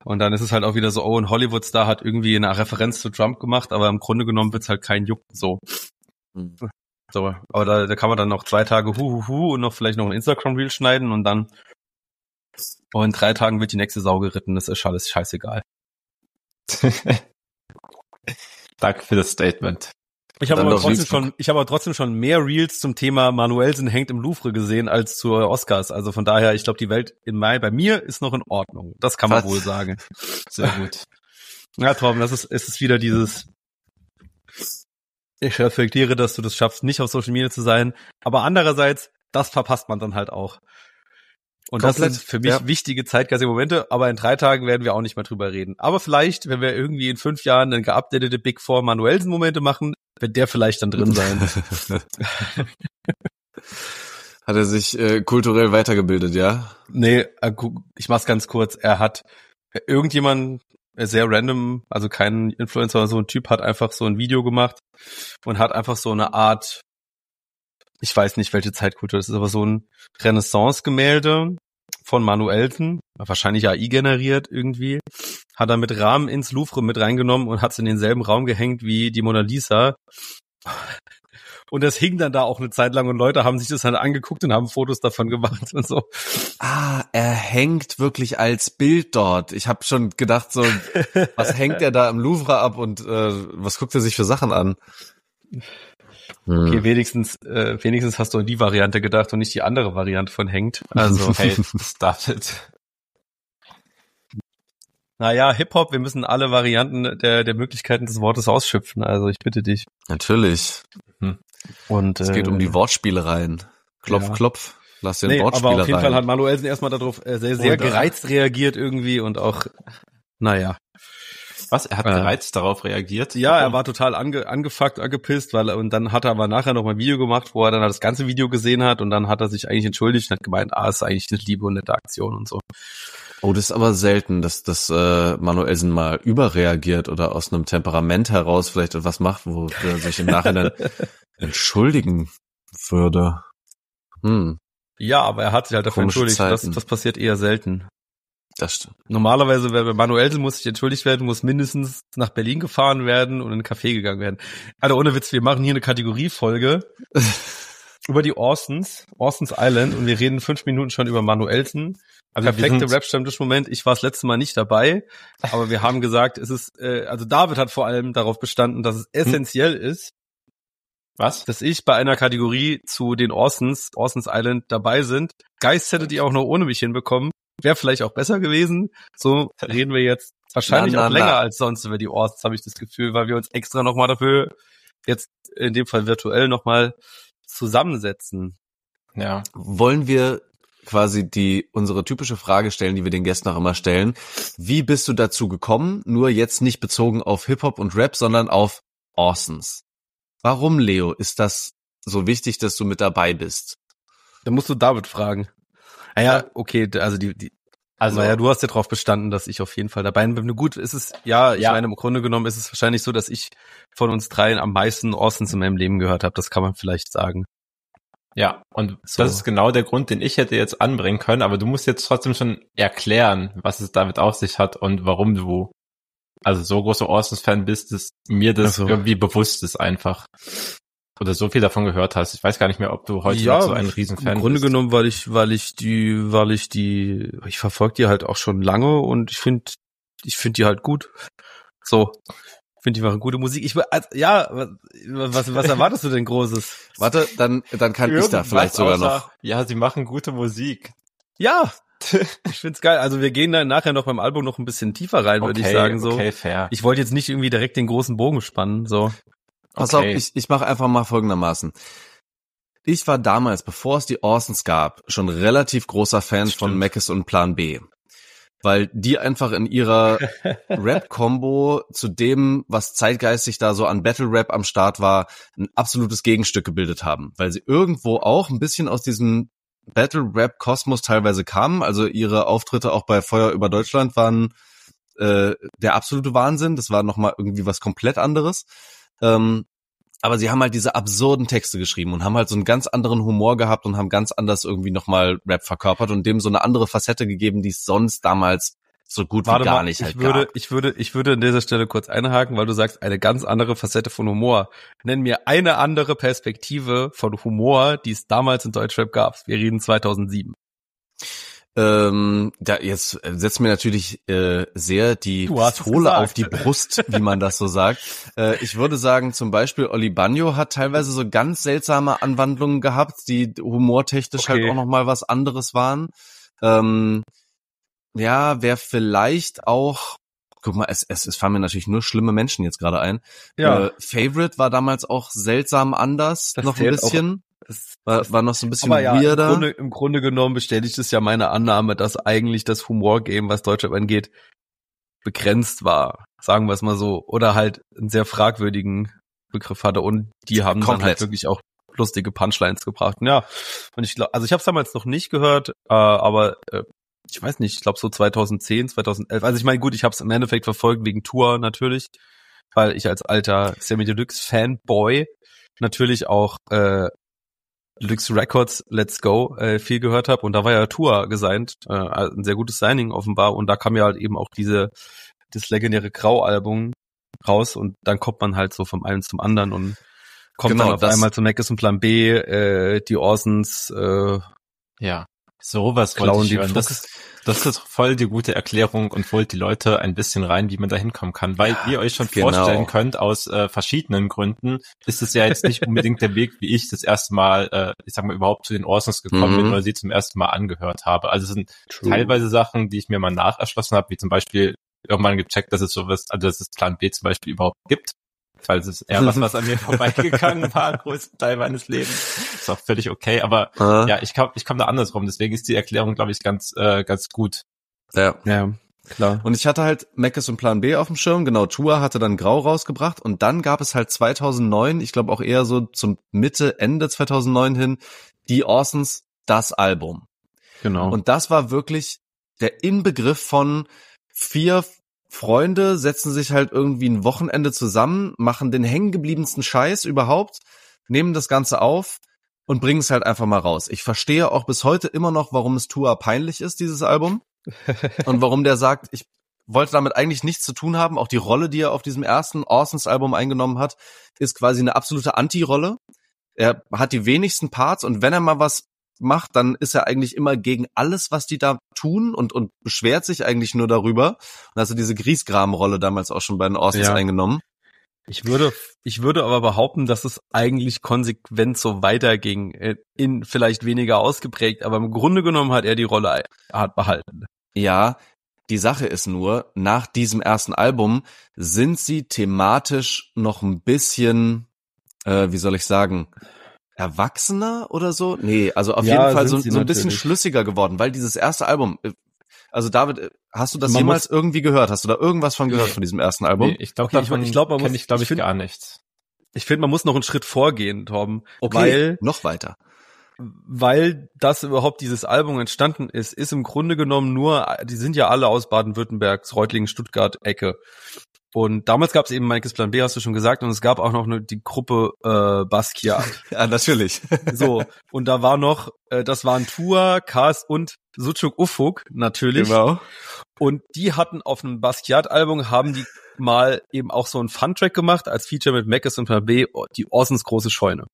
Und dann ist es halt auch wieder so, oh, ein Hollywood-Star hat irgendwie eine Referenz zu Trump gemacht, aber im Grunde genommen wird's halt kein Juck, so. So, aber da kann man dann noch 2 Tage und noch vielleicht noch ein Instagram-Reel schneiden und dann in 3 Tagen wird die nächste Sau geritten, das ist alles scheißegal. Danke für das Statement. Ich habe aber trotzdem schon mehr Reels zum Thema Manuelsen hängt im Louvre gesehen als zu Oscars. Also von daher, ich glaube, die Welt in Mai bei mir ist noch in Ordnung. Das kann man wohl sagen. Sehr gut. Ja, Torben, es ist wieder dieses, ich reflektiere, dass du das schaffst, nicht auf Social Media zu sein. Aber andererseits, das verpasst man dann halt auch. Und komplett, das sind für mich wichtige zeitgeistige Momente, aber in 3 Tagen werden wir auch nicht mehr drüber reden. Aber vielleicht, wenn wir irgendwie in 5 Jahren dann geupdatete Big Four Manuelsen-Momente machen, wird der vielleicht dann drin sein. Hat er sich kulturell weitergebildet, ja? Nee, ich mach's ganz kurz. Er hat irgendjemand sehr random, also kein Influencer oder so, ein Typ hat einfach so ein Video gemacht und hat einfach so eine Art, ich weiß nicht, welche Zeitkultur das ist, aber so ein Renaissance-Gemälde von Manuelsen, wahrscheinlich AI generiert irgendwie, hat er mit Rahmen ins Louvre mit reingenommen und hat es in denselben Raum gehängt wie die Mona Lisa. Und das hing dann da auch eine Zeit lang und Leute haben sich das halt angeguckt und haben Fotos davon gemacht und so. Ah, er hängt wirklich als Bild dort. Ich habe schon gedacht, so, was hängt er da im Louvre ab und was guckt er sich für Sachen an? Okay, wenigstens hast du an die Variante gedacht und nicht die andere Variante von hängt. Also, hey, stop it. Naja, Hip-Hop, wir müssen alle Varianten der Möglichkeiten des Wortes ausschöpfen. Also, ich bitte dich. Natürlich. Und es geht um die Wortspielereien. Klopf, ja. Klopf. Lass den Wortspieler rein. Aber auf jeden Fall hat Manuelsen erstmal darauf sehr gereizt reagiert irgendwie und auch, naja. Was? Er hat gereizt darauf reagiert? Ja, er war total angefuckt, angepisst, und dann hat er aber nachher noch mal ein Video gemacht, wo er dann das ganze Video gesehen hat und dann hat er sich eigentlich entschuldigt und hat gemeint, ist eigentlich eine liebe und nette Aktion und so. Oh, das ist aber selten, dass Manuelsen mal überreagiert oder aus einem Temperament heraus vielleicht etwas macht, wo er sich im Nachhinein entschuldigen würde. Ja, aber er hat sich halt dafür entschuldigt. Das passiert eher selten. Das stimmt. Normalerweise, wer bei Manuelsen muss sich entschuldigt werden, muss mindestens nach Berlin gefahren werden und in einen Café gegangen werden. Also ohne Witz, wir machen hier eine Kategoriefolge über die Orsons Island und wir reden 5 Minuten schon über Manuelsen. Also perfekte Rap-Stammtisch-Moment. Ich war das letzte Mal nicht dabei, aber wir haben gesagt, es ist, also David hat vor allem darauf bestanden, dass es essentiell ist, dass ich bei einer Kategorie zu den Orsons Island dabei sind. Geist hättet ihr auch noch ohne mich hinbekommen. Wäre vielleicht auch besser gewesen. So reden wir jetzt wahrscheinlich auch länger als sonst über die Orsons, habe ich das Gefühl, weil wir uns extra nochmal dafür jetzt in dem Fall virtuell nochmal zusammensetzen. Ja. Wollen wir quasi unsere typische Frage stellen, die wir den Gästen auch immer stellen. Wie bist du dazu gekommen? Nur jetzt nicht bezogen auf Hip-Hop und Rap, sondern auf Orsons. Warum, Leo, ist das so wichtig, dass du mit dabei bist? Da musst du David fragen. Naja, okay, also naja, du hast ja drauf bestanden, dass ich auf jeden Fall dabei bin. Gut, ist es, ich meine, im Grunde genommen ist es wahrscheinlich so, dass ich von uns dreien am meisten Orsons in meinem Leben gehört habe. Das kann man vielleicht sagen. Ja, und das ist genau der Grund, den ich hätte jetzt anbringen können, aber du musst jetzt trotzdem schon erklären, was es damit auf sich hat und warum du also so großer Orsons-Fan bist, dass mir das irgendwie bewusst ist einfach. Oder so viel davon gehört hast. Ich weiß gar nicht mehr, ob du heute noch so ein Riesenfan bist. Im Grunde genommen, weil ich verfolge die halt auch schon lange und ich finde die halt gut. So. Ich finde, die machen gute Musik. Was erwartest du denn Großes? Warte, dann kann ich da vielleicht sogar noch. Ja, sie machen gute Musik. Ja. Ich find's geil. Also wir gehen dann nachher noch beim Album noch ein bisschen tiefer rein, würde ich sagen. So. Okay, fair. Ich wollte jetzt nicht irgendwie direkt den großen Bogen spannen, so. Pass auf, ich mache einfach mal folgendermaßen. Ich war damals, bevor es die Orsons gab, schon relativ großer Fan von Meckes und Plan B. Weil die einfach in ihrer Rap-Kombo zu dem, was zeitgeistig da so an Battle-Rap am Start war, ein absolutes Gegenstück gebildet haben. Weil sie irgendwo auch ein bisschen aus diesem Battle-Rap-Kosmos teilweise kamen. Also ihre Auftritte auch bei Feuer über Deutschland waren der absolute Wahnsinn. Das war nochmal irgendwie was komplett anderes. Aber sie haben halt diese absurden Texte geschrieben und haben halt so einen ganz anderen Humor gehabt und haben ganz anders irgendwie nochmal Rap verkörpert und dem so eine andere Facette gegeben, die es sonst damals so gut wie gar nicht halt gab. Ich würde an dieser Stelle kurz einhaken, weil du sagst, eine ganz andere Facette von Humor. Nenn mir eine andere Perspektive von Humor, die es damals in Deutschrap gab. Wir reden 2007. Jetzt setzt mir natürlich sehr die Pistole auf die Brust, wie man das so sagt. Ich würde sagen, zum Beispiel Oli Bagno hat teilweise so ganz seltsame Anwandlungen gehabt, die humortechnisch halt auch nochmal was anderes waren. Ja, wer vielleicht auch, guck mal, es fallen mir natürlich nur schlimme Menschen jetzt gerade ein. Ja. Favorite war damals auch seltsam anders, Das noch ein bisschen. War noch so ein bisschen weirder. Ja, im Grunde genommen bestätigt es ja meine Annahme, dass eigentlich das Humor-Game, was Deutschrap angeht, begrenzt war. Sagen wir es mal so. Oder halt einen sehr fragwürdigen Begriff hatte. Und die haben dann halt wirklich auch lustige Punchlines gebracht. Und ja, und ich glaube, also ich habe es damals noch nicht gehört, aber ich weiß nicht, ich glaube so 2010, 2011. Also ich meine, gut, ich habe es im Endeffekt verfolgt wegen Tour natürlich, weil ich als alter Samy Deluxe Fanboy natürlich auch Deluxe Records Let's Go viel gehört habe, und da war ja Tour gesigned, ein sehr gutes Signing offenbar, und da kam ja halt eben auch das legendäre Grau-Album raus, und dann kommt man halt so vom einen zum anderen und kommt dann auf einmal zu Mekis und Plan B, die Orsons, ja, sowas wollte ich hören. Das ist voll die gute Erklärung und holt die Leute ein bisschen rein, wie man da hinkommen kann. Weil ihr euch schon vorstellen könnt, aus verschiedenen Gründen, ist es ja jetzt nicht unbedingt der Weg, wie ich das erste Mal, ich sag mal, überhaupt zu den Orsons gekommen bin oder sie zum ersten Mal angehört habe. Also es sind teilweise Sachen, die ich mir mal nacherschlossen habe, wie zum Beispiel irgendwann gecheckt, dass es sowas, also dass es Plan B zum Beispiel überhaupt gibt. Weil es ist eher was an mir vorbeigegangen war, größten Teil meines Lebens. Ist auch völlig okay, aber ja, ich komm da andersrum, deswegen ist die Erklärung, glaube ich, ganz gut. Ja, klar. Und ich hatte halt Mekis und Plan B auf dem Schirm, genau, Tour hatte dann Grau rausgebracht, und dann gab es halt 2009, ich glaube auch eher so zum Ende 2009 hin, die Orsons, das Album. Genau. Und das war wirklich der Inbegriff von 4 Freunde setzen sich halt irgendwie ein Wochenende zusammen, machen den hängengebliebensten Scheiß überhaupt, nehmen das Ganze auf und bringen es halt einfach mal raus. Ich verstehe auch bis heute immer noch, warum es Tua peinlich ist, dieses Album. Und warum der sagt, ich wollte damit eigentlich nichts zu tun haben. Auch die Rolle, die er auf diesem ersten Orsons-Album eingenommen hat, ist quasi eine absolute Anti-Rolle. Er hat die wenigsten Parts, und wenn er mal was macht, dann ist er eigentlich immer gegen alles, was die da tun, und beschwert sich eigentlich nur darüber. Und also diese Griesgram-Rolle damals auch schon bei den Orsons eingenommen. Ich würde aber behaupten, dass es eigentlich konsequent so weiterging, in vielleicht weniger ausgeprägt, aber im Grunde genommen hat er die Rolle behalten. Ja, die Sache ist nur, nach diesem ersten Album sind sie thematisch noch ein bisschen, wie soll ich sagen, erwachsener oder so? Nee, also auf jeden Fall so ein bisschen schlüssiger geworden, weil dieses erste Album, also David, hast du das jemals irgendwie gehört? Hast du da irgendwas von gehört von diesem ersten Album? Nee, ich glaube, gar nichts. Ich finde, man muss noch einen Schritt vorgehen, Torben. Okay, noch weiter. Weil das überhaupt dieses Album entstanden ist im Grunde genommen nur, die sind ja alle aus Baden-Württembergs, Reutlingen, Stuttgart, Ecke. Und damals gab es eben Mekis Plan B, hast du schon gesagt, und es gab auch noch die Gruppe Basquiat. Ja, natürlich. So, und da war noch, das waren Tua, Kas und Sucuk Ufuk natürlich. Genau. Und die hatten auf einem Basquiat-Album, haben die mal eben auch so einen Fun-Track gemacht, als Feature mit Mekis und Plan B, die Orsons große Scheune.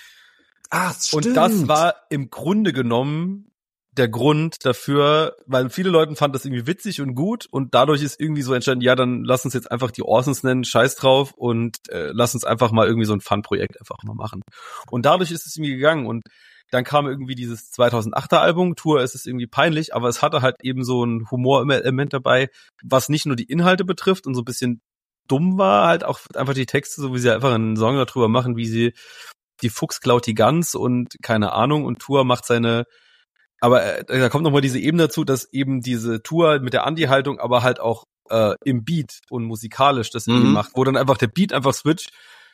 Ah, stimmt. Und das war im Grunde genommen der Grund dafür, weil viele Leute fanden das irgendwie witzig und gut, und dadurch ist irgendwie so entstanden, ja, dann lass uns jetzt einfach die Orsons nennen, scheiß drauf, und lass uns einfach mal irgendwie so ein Fun-Projekt einfach mal machen. Und dadurch ist es irgendwie gegangen, und dann kam irgendwie dieses 2008er Album, Tour, es ist irgendwie peinlich, aber es hatte halt eben so ein Humorelement dabei, was nicht nur die Inhalte betrifft und so ein bisschen dumm war, halt auch einfach die Texte, so wie sie einfach einen Song darüber machen, wie sie die Fuchs klaut die Gans und keine Ahnung, und Tour macht seine, aber da kommt nochmal diese Ebene dazu, dass eben diese Tour mit der Anti-Haltung aber halt auch im Beat und musikalisch das eben macht, wo dann einfach der Beat einfach switcht.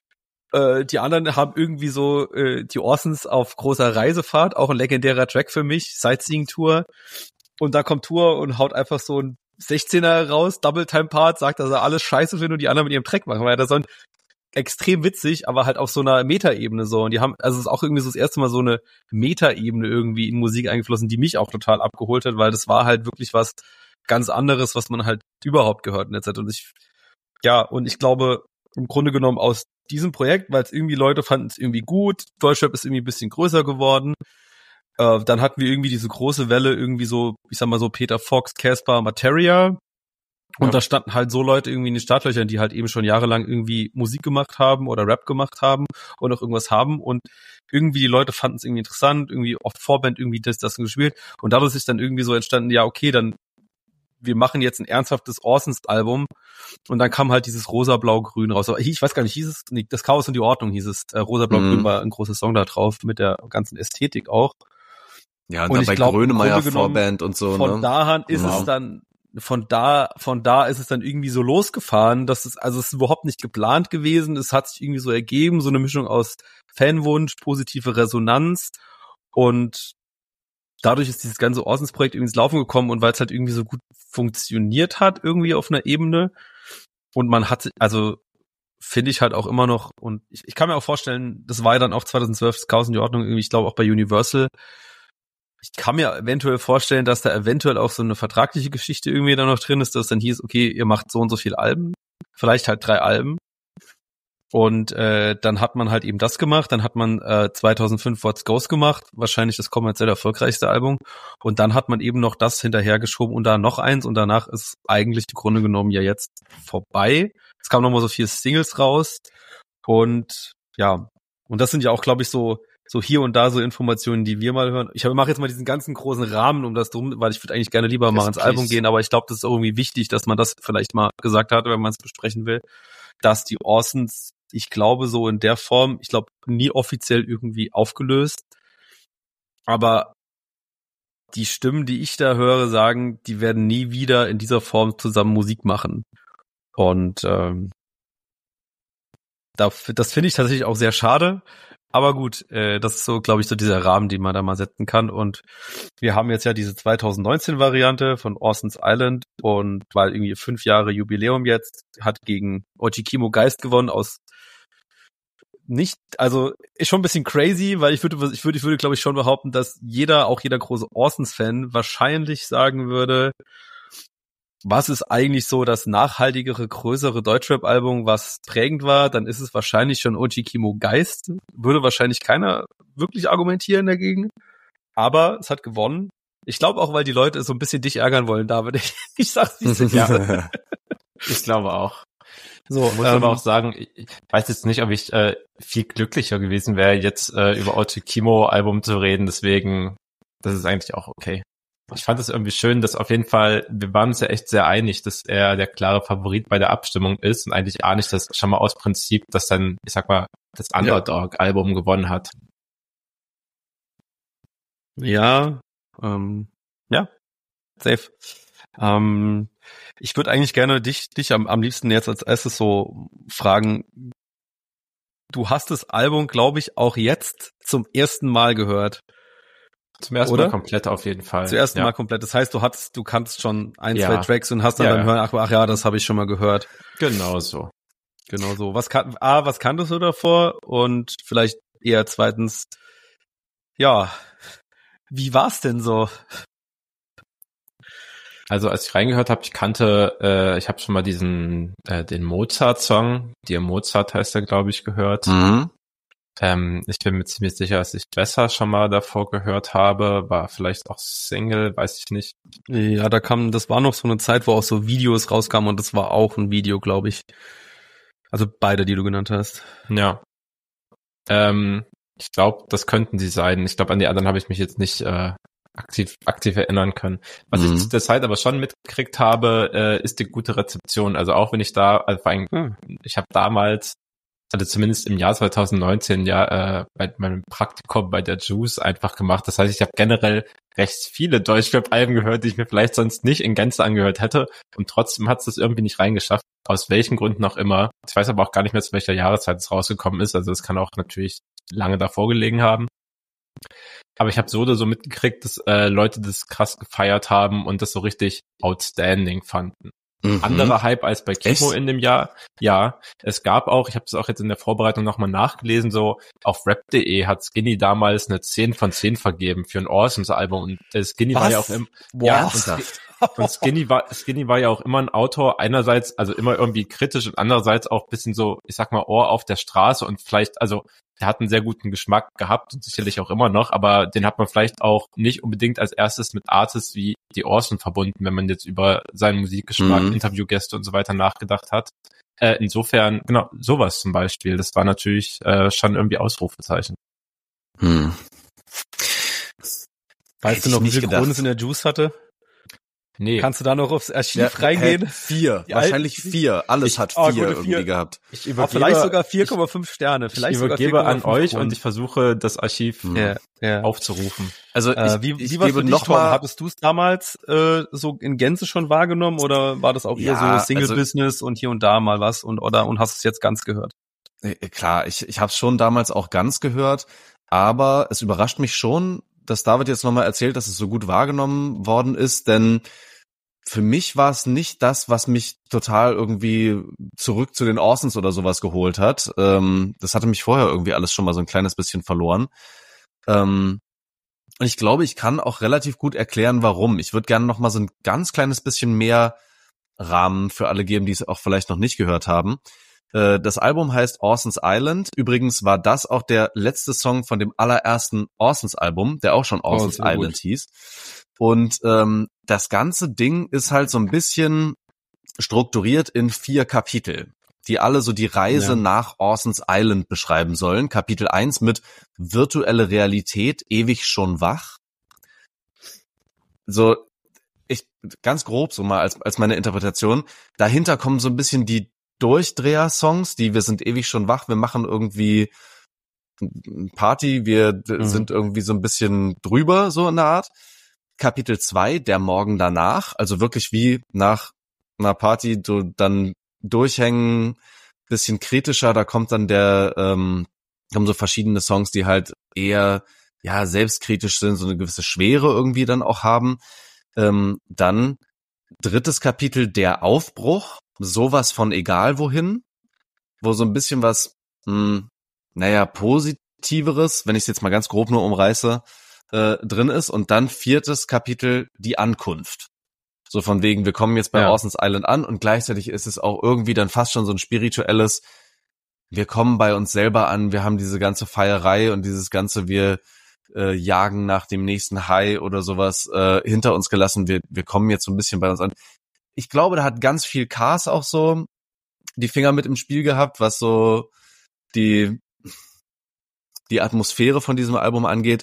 Die anderen haben irgendwie so die Orsons auf großer Reisefahrt, auch ein legendärer Track für mich, Sightseeing-Tour. Und da kommt Tour und haut einfach so ein 16er raus, Double-Time-Part, sagt, dass er alles scheiße findet und die anderen mit ihrem Track machen, weil das so ein extrem witzig, aber halt auf so einer Meta-Ebene so. Und die haben, also es ist auch irgendwie so das erste Mal so eine Meta-Ebene irgendwie in Musik eingeflossen, die mich auch total abgeholt hat, weil das war halt wirklich was, ganz anderes, was man halt überhaupt gehört in der Zeit. Und ich glaube, im Grunde genommen aus diesem Projekt, weil es irgendwie Leute fanden es irgendwie gut, Deutschrap ist irgendwie ein bisschen größer geworden. Dann hatten wir irgendwie diese große Welle, irgendwie so, ich sag mal so Peter Fox, Caspar, Materia. Und da standen halt so Leute irgendwie in den Startlöchern, die halt eben schon jahrelang irgendwie Musik gemacht haben oder Rap gemacht haben und auch irgendwas haben. Und irgendwie die Leute fanden es irgendwie interessant, irgendwie oft Vorband irgendwie das gespielt. Und dadurch ist dann irgendwie so entstanden, ja, okay, dann wir machen jetzt ein ernsthaftes Orsons-Album. Und dann kam halt dieses Rosa-Blau-Grün raus. Aber ich weiß gar nicht, hieß es, nee, das Chaos und die Ordnung hieß es. Rosa-Blau-Grün war ein großer Song da drauf, mit der ganzen Ästhetik auch. Ja, und dabei Grönemeyer Vorband und so. Von da an ist es dann, von da ist es dann irgendwie so losgefahren, dass es ist überhaupt nicht geplant gewesen. Es hat sich irgendwie so ergeben, so eine Mischung aus Fanwunsch, positive Resonanz und dadurch ist dieses ganze Orsons-Projekt irgendwie ins Laufen gekommen und weil es halt irgendwie so gut funktioniert hat, irgendwie auf einer Ebene und man hat, also finde ich halt auch immer noch und ich kann mir auch vorstellen, das war ja dann auch 2012 das Chaos und die Ordnung irgendwie, ich glaube auch bei Universal. Ich kann mir eventuell vorstellen, dass da eventuell auch so eine vertragliche Geschichte irgendwie da noch drin ist, dass dann hieß, okay, ihr macht so und so viele Alben, vielleicht halt 3 Alben. Und dann hat man halt eben das gemacht, dann hat man 2005 What's Ghost gemacht, wahrscheinlich das kommerziell erfolgreichste Album. Und dann hat man eben noch das hinterhergeschoben und da noch eins und danach ist eigentlich im Grunde genommen ja jetzt vorbei. Es kamen nochmal so 4 Singles raus und ja, und das sind ja auch, glaube ich, so hier und da so Informationen, die wir mal hören. Ich mache jetzt mal diesen ganzen großen Rahmen um das drum, weil ich würde eigentlich gerne lieber mal ins Album gehen, aber ich glaube, das ist irgendwie wichtig, dass man das vielleicht mal gesagt hat, wenn man es besprechen will, dass die Orsons, ich glaube so in der Form, ich glaube nie offiziell irgendwie aufgelöst, aber die Stimmen, die ich da höre, sagen, die werden nie wieder in dieser Form zusammen Musik machen. Und das finde ich tatsächlich auch sehr schade. Aber gut, das ist so, glaube ich, so dieser Rahmen, den man da mal setzen kann. Und wir haben jetzt ja diese 2019-Variante von Orsons Island und weil irgendwie 5 Jahre Jubiläum jetzt, hat gegen Ochikimo Geist gewonnen aus nicht, also ist schon ein bisschen crazy, weil ich würde glaube ich schon behaupten, dass auch jeder große Orsons-Fan wahrscheinlich sagen würde, was ist eigentlich so das nachhaltigere, größere Deutschrap-Album, was prägend war, dann ist es wahrscheinlich schon Ochikimo Geist. Würde wahrscheinlich keiner wirklich argumentieren dagegen. Aber es hat gewonnen. Ich glaube auch, weil die Leute so ein bisschen dich ärgern wollen, David. Ich sag's nicht. Ja. Ich glaube auch. So, ich muss aber auch sagen, ich weiß jetzt nicht, ob ich viel glücklicher gewesen wäre, jetzt über Ochikimo-Album zu reden. Deswegen, das ist eigentlich auch okay. Ich fand es irgendwie schön, dass auf jeden Fall, wir waren uns ja echt sehr einig, dass er der klare Favorit bei der Abstimmung ist und eigentlich auch nicht das schon mal aus Prinzip, dass dann, ich sag mal, das Underdog-Album gewonnen hat. Ja, safe. Ich würde eigentlich gerne dich am liebsten jetzt als erstes so fragen, du hast das Album, glaube ich, auch jetzt zum ersten Mal gehört. Zum ersten Mal komplett auf jeden Fall. Zum ersten Mal komplett. Das heißt, du kannst schon 1, 2 Tracks und hast dann beim Hören, ach ja, das habe ich schon mal gehört. Genau so. Was kanntest du davor? Und vielleicht eher zweitens, ja, wie war's denn so? Also als ich reingehört habe, ich habe schon mal den Mozart-Song, Dear Mozart heißt er, glaube ich, gehört. Mhm. Ich bin mir ziemlich sicher, dass ich besser schon mal davor gehört habe, war vielleicht auch Single, weiß ich nicht. Ja, das war noch so eine Zeit, wo auch so Videos rauskamen und das war auch ein Video, glaube ich. Also beide, die du genannt hast. Ja. Ich glaube, das könnten die sein. Ich glaube, an die anderen habe ich mich jetzt nicht aktiv erinnern können. Was ich zu der Zeit aber schon mitgekriegt habe, ist die gute Rezeption. Also auch wenn ich ich habe damals, also zumindest im Jahr 2019 bei meinem Praktikum bei der Juice einfach gemacht. Das heißt, ich habe generell recht viele Deutschrap-Alben gehört, die ich mir vielleicht sonst nicht in Gänze angehört hätte. Und trotzdem hat es das irgendwie nicht reingeschafft. Aus welchen Gründen auch immer. Ich weiß aber auch gar nicht mehr, zu welcher Jahreszeit es rausgekommen ist. Also es kann auch natürlich lange davor gelegen haben. Aber ich habe so oder so mitgekriegt, dass Leute das krass gefeiert haben und das so richtig outstanding fanden. Anderer Hype als bei Kimo in dem Jahr. Ja, es gab auch, ich habe es auch jetzt in der Vorbereitung nochmal nachgelesen, so auf rap.de hat Skinny damals eine 10 von 10 vergeben für ein Orsons-Album und Skinny war ja auch im... Ja, Und Skinny war ja auch immer ein Autor, einerseits, also immer irgendwie kritisch und andererseits auch ein bisschen so, ich sag mal, Ohr auf der Straße und vielleicht, also der hat einen sehr guten Geschmack gehabt und sicherlich auch immer noch, aber den hat man vielleicht auch nicht unbedingt als erstes mit Artists wie die Orson verbunden, wenn man jetzt über seinen Musikgeschmack, Interviewgäste und so weiter nachgedacht hat. Insofern, genau, sowas zum Beispiel, das war natürlich schon irgendwie Ausrufezeichen. Weißt du noch, wie viel Kronen es in der Juice hatte? Nee. Kannst du da noch aufs Archiv reingehen? 4, wahrscheinlich 4. Alles hat 4 irgendwie gehabt. Vielleicht sogar 4,5 Sterne. Vielleicht ich übergebe an euch und ich versuche, das Archiv aufzurufen. Also wie war es für dich, Tom? Hattest du es damals so in Gänze schon wahrgenommen oder war das auch eher so Single-Business und hier und da mal was und hast du es jetzt ganz gehört? Klar, ich habe es schon damals auch ganz gehört, aber es überrascht mich schon, dass David jetzt nochmal erzählt, dass es so gut wahrgenommen worden ist, denn für mich war es nicht das, was mich total irgendwie zurück zu den Orsons oder sowas geholt hat. Das hatte mich vorher irgendwie alles schon mal so ein kleines bisschen verloren. Und ich glaube, ich kann auch relativ gut erklären, warum. Ich würde gerne noch mal so ein ganz kleines bisschen mehr Rahmen für alle geben, die es auch vielleicht noch nicht gehört haben. Das Album heißt Orson's Island. Übrigens war das auch der letzte Song von dem allerersten Orson's Album, der auch schon Orson's Island hieß. Und das ganze Ding ist halt so ein bisschen strukturiert in 4 Kapitel, die alle so die Reise nach Orson's Island beschreiben sollen. Kapitel 1 mit virtuelle Realität, ewig schon wach. So, ganz grob so mal als meine Interpretation. Dahinter kommen so ein bisschen die Durchdreher-Songs, die wir sind ewig schon wach, wir machen irgendwie Party, wir sind irgendwie so ein bisschen drüber, so in der Art. Kapitel 2, der Morgen danach, also wirklich wie nach einer Party, du dann durchhängen, bisschen kritischer, da kommt dann kommen so verschiedene Songs, die halt eher, selbstkritisch sind, so eine gewisse Schwere irgendwie dann auch haben. Dann 3. Kapitel, der Aufbruch, sowas von egal wohin, wo so ein bisschen was, Positiveres, wenn ich es jetzt mal ganz grob nur umreiße, drin ist. Und dann 4. Kapitel, die Ankunft. So von wegen, wir kommen jetzt bei Orson's Island an und gleichzeitig ist es auch irgendwie dann fast schon so ein spirituelles, wir kommen bei uns selber an, wir haben diese ganze Feierei und dieses ganze, wir jagen nach dem nächsten High oder sowas hinter uns gelassen, wir kommen jetzt so ein bisschen bei uns an. Ich glaube, da hat ganz viel Cars auch so die Finger mit im Spiel gehabt, was so die Atmosphäre von diesem Album angeht.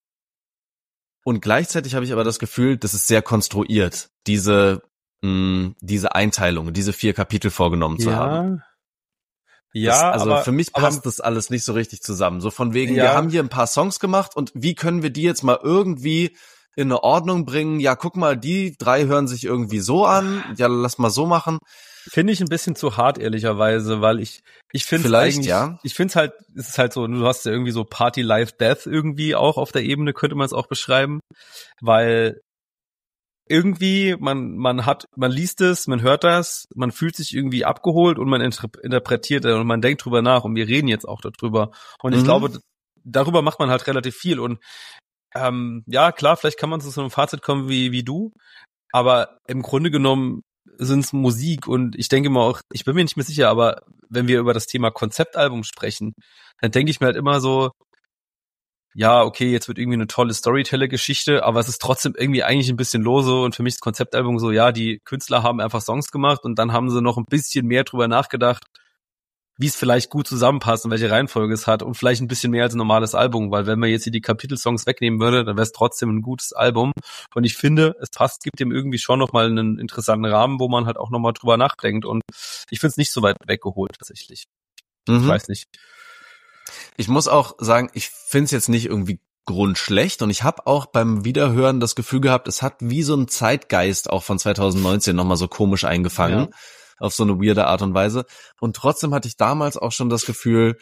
Und gleichzeitig habe ich aber das Gefühl, das ist sehr konstruiert, diese Einteilung, diese 4 Kapitel vorgenommen zu haben. Ja, aber für mich passt das alles nicht so richtig zusammen. So von wegen, wir haben hier ein paar Songs gemacht und wie können wir die jetzt mal irgendwie in eine Ordnung bringen? Ja, guck mal, die 3 hören sich irgendwie so an. Ja, lass mal so machen. Finde ich ein bisschen zu hart, ehrlicherweise, weil ich finde es eigentlich, ich finde es halt, es ist halt so, du hast ja irgendwie so Party, Life, Death irgendwie auch auf der Ebene, könnte man es auch beschreiben, weil irgendwie man liest es, man hört das, man fühlt sich irgendwie abgeholt und man interpretiert und man denkt drüber nach und wir reden jetzt auch darüber und ich glaube, darüber macht man halt relativ viel und klar, vielleicht kann man zu so einem Fazit kommen wie du, aber im Grunde genommen sind's Musik und ich denke mal auch, ich bin mir nicht mehr sicher, aber wenn wir über das Thema Konzeptalbum sprechen, dann denke ich mir halt immer so, ja, okay, jetzt wird irgendwie eine tolle Storyteller-Geschichte, aber es ist trotzdem irgendwie eigentlich ein bisschen lose und für mich das Konzeptalbum so, ja, die Künstler haben einfach Songs gemacht und dann haben sie noch ein bisschen mehr drüber nachgedacht, wie es vielleicht gut zusammenpasst und welche Reihenfolge es hat und vielleicht ein bisschen mehr als ein normales Album, weil wenn man jetzt hier die Kapitelsongs wegnehmen würde, dann wäre es trotzdem ein gutes Album und ich finde, es passt, gibt dem irgendwie schon nochmal einen interessanten Rahmen, wo man halt auch nochmal drüber nachdenkt und ich finde es nicht so weit weggeholt tatsächlich. Ich weiß nicht. Ich muss auch sagen, ich finde es jetzt nicht irgendwie grundschlecht und ich habe auch beim Wiederhören das Gefühl gehabt, es hat wie so ein Zeitgeist auch von 2019 nochmal so komisch eingefangen. Ja. Auf so eine weirde Art und Weise. Und trotzdem hatte ich damals auch schon das Gefühl,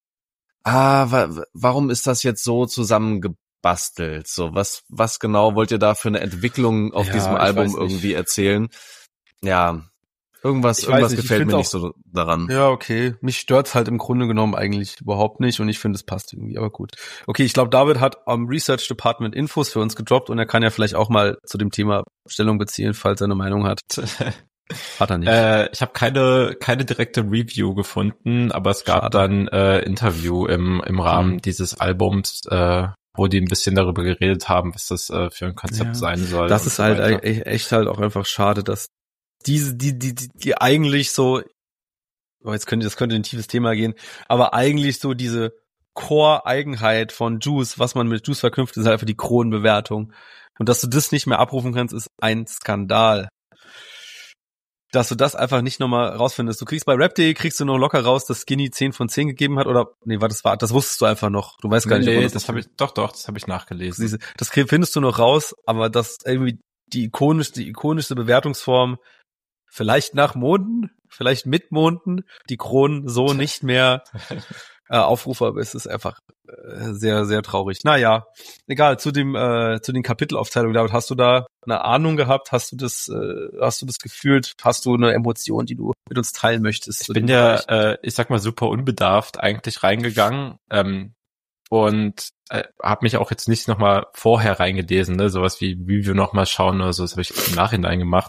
warum ist das jetzt so zusammengebastelt? So, was genau wollt ihr da für eine Entwicklung auf diesem Album irgendwie erzählen? Ja. Irgendwas gefällt mir nicht so daran. Ja, okay. Mich stört's halt im Grunde genommen eigentlich überhaupt nicht und ich finde, es passt irgendwie, aber gut. Okay, ich glaube, David hat am Research Department Infos für uns gedroppt und er kann ja vielleicht auch mal zu dem Thema Stellung beziehen, falls er eine Meinung hat. Hat er nicht. Ich habe keine direkte Review gefunden, aber es gab dann Interview im Rahmen dieses Albums, wo die ein bisschen darüber geredet haben, was das für ein Konzept sein soll. Das ist halt echt halt auch einfach schade, dass die eigentlich so, das könnte ein tiefes Thema gehen, aber eigentlich so diese Core-Eigenheit von Juice, was man mit Juice verknüpft, ist halt einfach die Kronenbewertung. Und dass du das nicht mehr abrufen kannst, ist ein Skandal. Dass du das einfach nicht nochmal rausfindest. Du kriegst bei Rap.de noch locker raus, dass Skinny 10 von 10 gegeben hat, oder, nee, das wusstest du einfach noch. Du weißt gar nicht, ob das habe ich, doch, das habe ich nachgelesen. Das findest du noch raus, aber das irgendwie die ikonischste Bewertungsform, vielleicht nach Monden, vielleicht mit Monden, die Kronen so nicht mehr aufrufbar ist, ist einfach sehr, sehr traurig. Naja, egal, zu den Kapitelaufteilungen, David, hast du da eine Ahnung gehabt? Hast du das gefühlt? Hast du eine Emotion, die du mit uns teilen möchtest? Ich bin ja, ich sag mal, super unbedarft eigentlich reingegangen und habe mich auch jetzt nicht nochmal vorher reingelesen, ne? Sowas wie Review nochmal schauen oder so, das habe ich im Nachhinein gemacht.